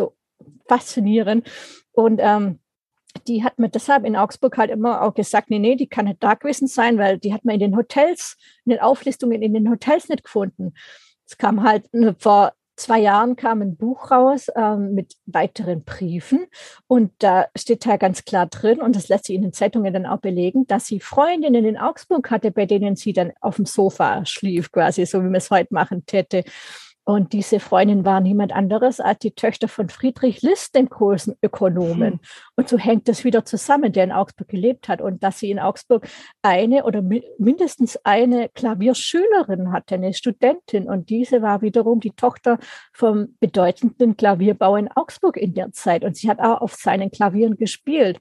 faszinierend. Und ähm, die hat mir deshalb in Augsburg halt immer auch gesagt, nee, nee, die kann nicht da gewesen sein, weil die hat man in den Hotels, in den Auflistungen in den Hotels nicht gefunden. Es kam halt vor zwei Jahren kam ein Buch raus ähm, mit weiteren Briefen und da steht halt ganz klar drin, und das lässt sich in den Zeitungen dann auch belegen, dass sie Freundinnen in Augsburg hatte, bei denen sie dann auf dem Sofa schlief, quasi so, wie man es heute machen täte. Und diese Freundin war niemand anderes als die Töchter von Friedrich List, dem großen Ökonomen. Mhm. Und so hängt das wieder zusammen, der in Augsburg gelebt hat. Und dass sie in Augsburg eine oder mi- mindestens eine Klavierschülerin hatte, eine Studentin. Und diese war wiederum die Tochter vom bedeutenden Klavierbauer in Augsburg in der Zeit. Und sie hat auch auf seinen Klavieren gespielt.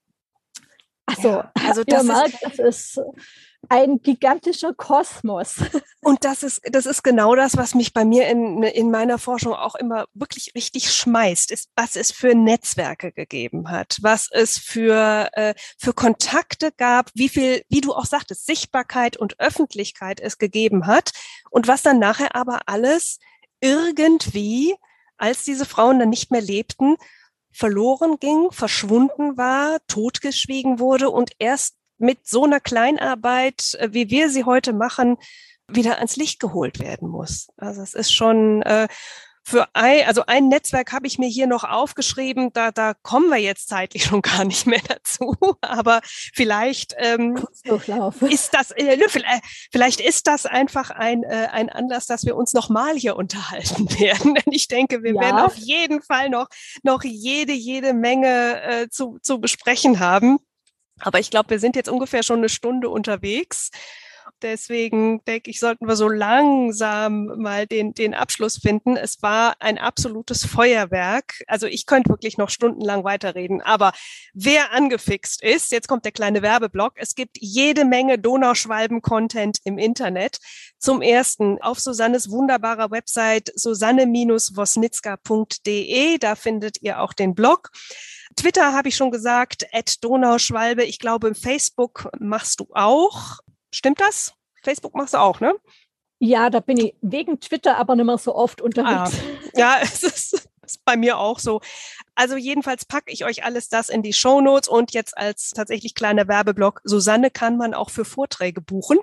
Also, ja, also das, ihr merkt, das ist ein gigantischer Kosmos. Und das ist, das ist genau das, was mich bei mir in, in meiner Forschung auch immer wirklich richtig schmeißt, ist, was es für Netzwerke gegeben hat, was es für, äh, für Kontakte gab, wie viel, wie du auch sagtest, Sichtbarkeit und Öffentlichkeit es gegeben hat und was dann nachher aber alles irgendwie, als diese Frauen dann nicht mehr lebten, verloren ging, verschwunden war, totgeschwiegen wurde und erst mit so einer Kleinarbeit, wie wir sie heute machen, wieder ans Licht geholt werden muss. Also es ist schon äh, für ein, also ein Netzwerk habe ich mir hier noch aufgeschrieben, da, da kommen wir jetzt zeitlich schon gar nicht mehr dazu, aber vielleicht ähm, ist das, äh, vielleicht ist das einfach ein, äh, ein Anlass, dass wir uns nochmal hier unterhalten werden. Denn ich denke, wir ja. werden auf jeden Fall noch, noch jede, jede Menge äh, zu, zu besprechen haben. Aber ich glaube, wir sind jetzt ungefähr schon eine Stunde unterwegs. Deswegen denke ich, sollten wir so langsam mal den, den Abschluss finden. Es war ein absolutes Feuerwerk. Also ich könnte wirklich noch stundenlang weiterreden. Aber wer angefixt ist, jetzt kommt der kleine Werbeblock. Es gibt jede Menge Donauschwalben-Content im Internet. Zum Ersten auf Susannes wunderbarer Website susanne wosnitzka punkt de. Da findet ihr auch den Blog. Twitter habe ich schon gesagt, at Donauschwalbe. Ich glaube, Facebook machst du auch. Stimmt das? Facebook machst du auch, ne? Ja, da bin ich wegen Twitter aber nicht mehr so oft unterwegs. Ah, ja, es ist, ist bei mir auch so. Also jedenfalls packe ich euch alles das in die Shownotes und jetzt als tatsächlich kleiner Werbeblock. Susanne kann man auch für Vorträge buchen.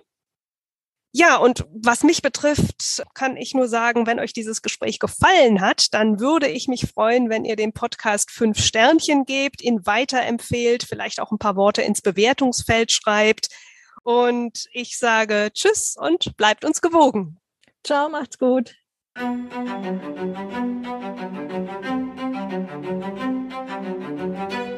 Ja, und was mich betrifft, kann ich nur sagen, wenn euch dieses Gespräch gefallen hat, dann würde ich mich freuen, wenn ihr dem Podcast fünf Sternchen gebt, ihn weiterempfehlt, vielleicht auch ein paar Worte ins Bewertungsfeld schreibt. Und ich sage Tschüss und bleibt uns gewogen. Ciao, macht's gut. Thank you.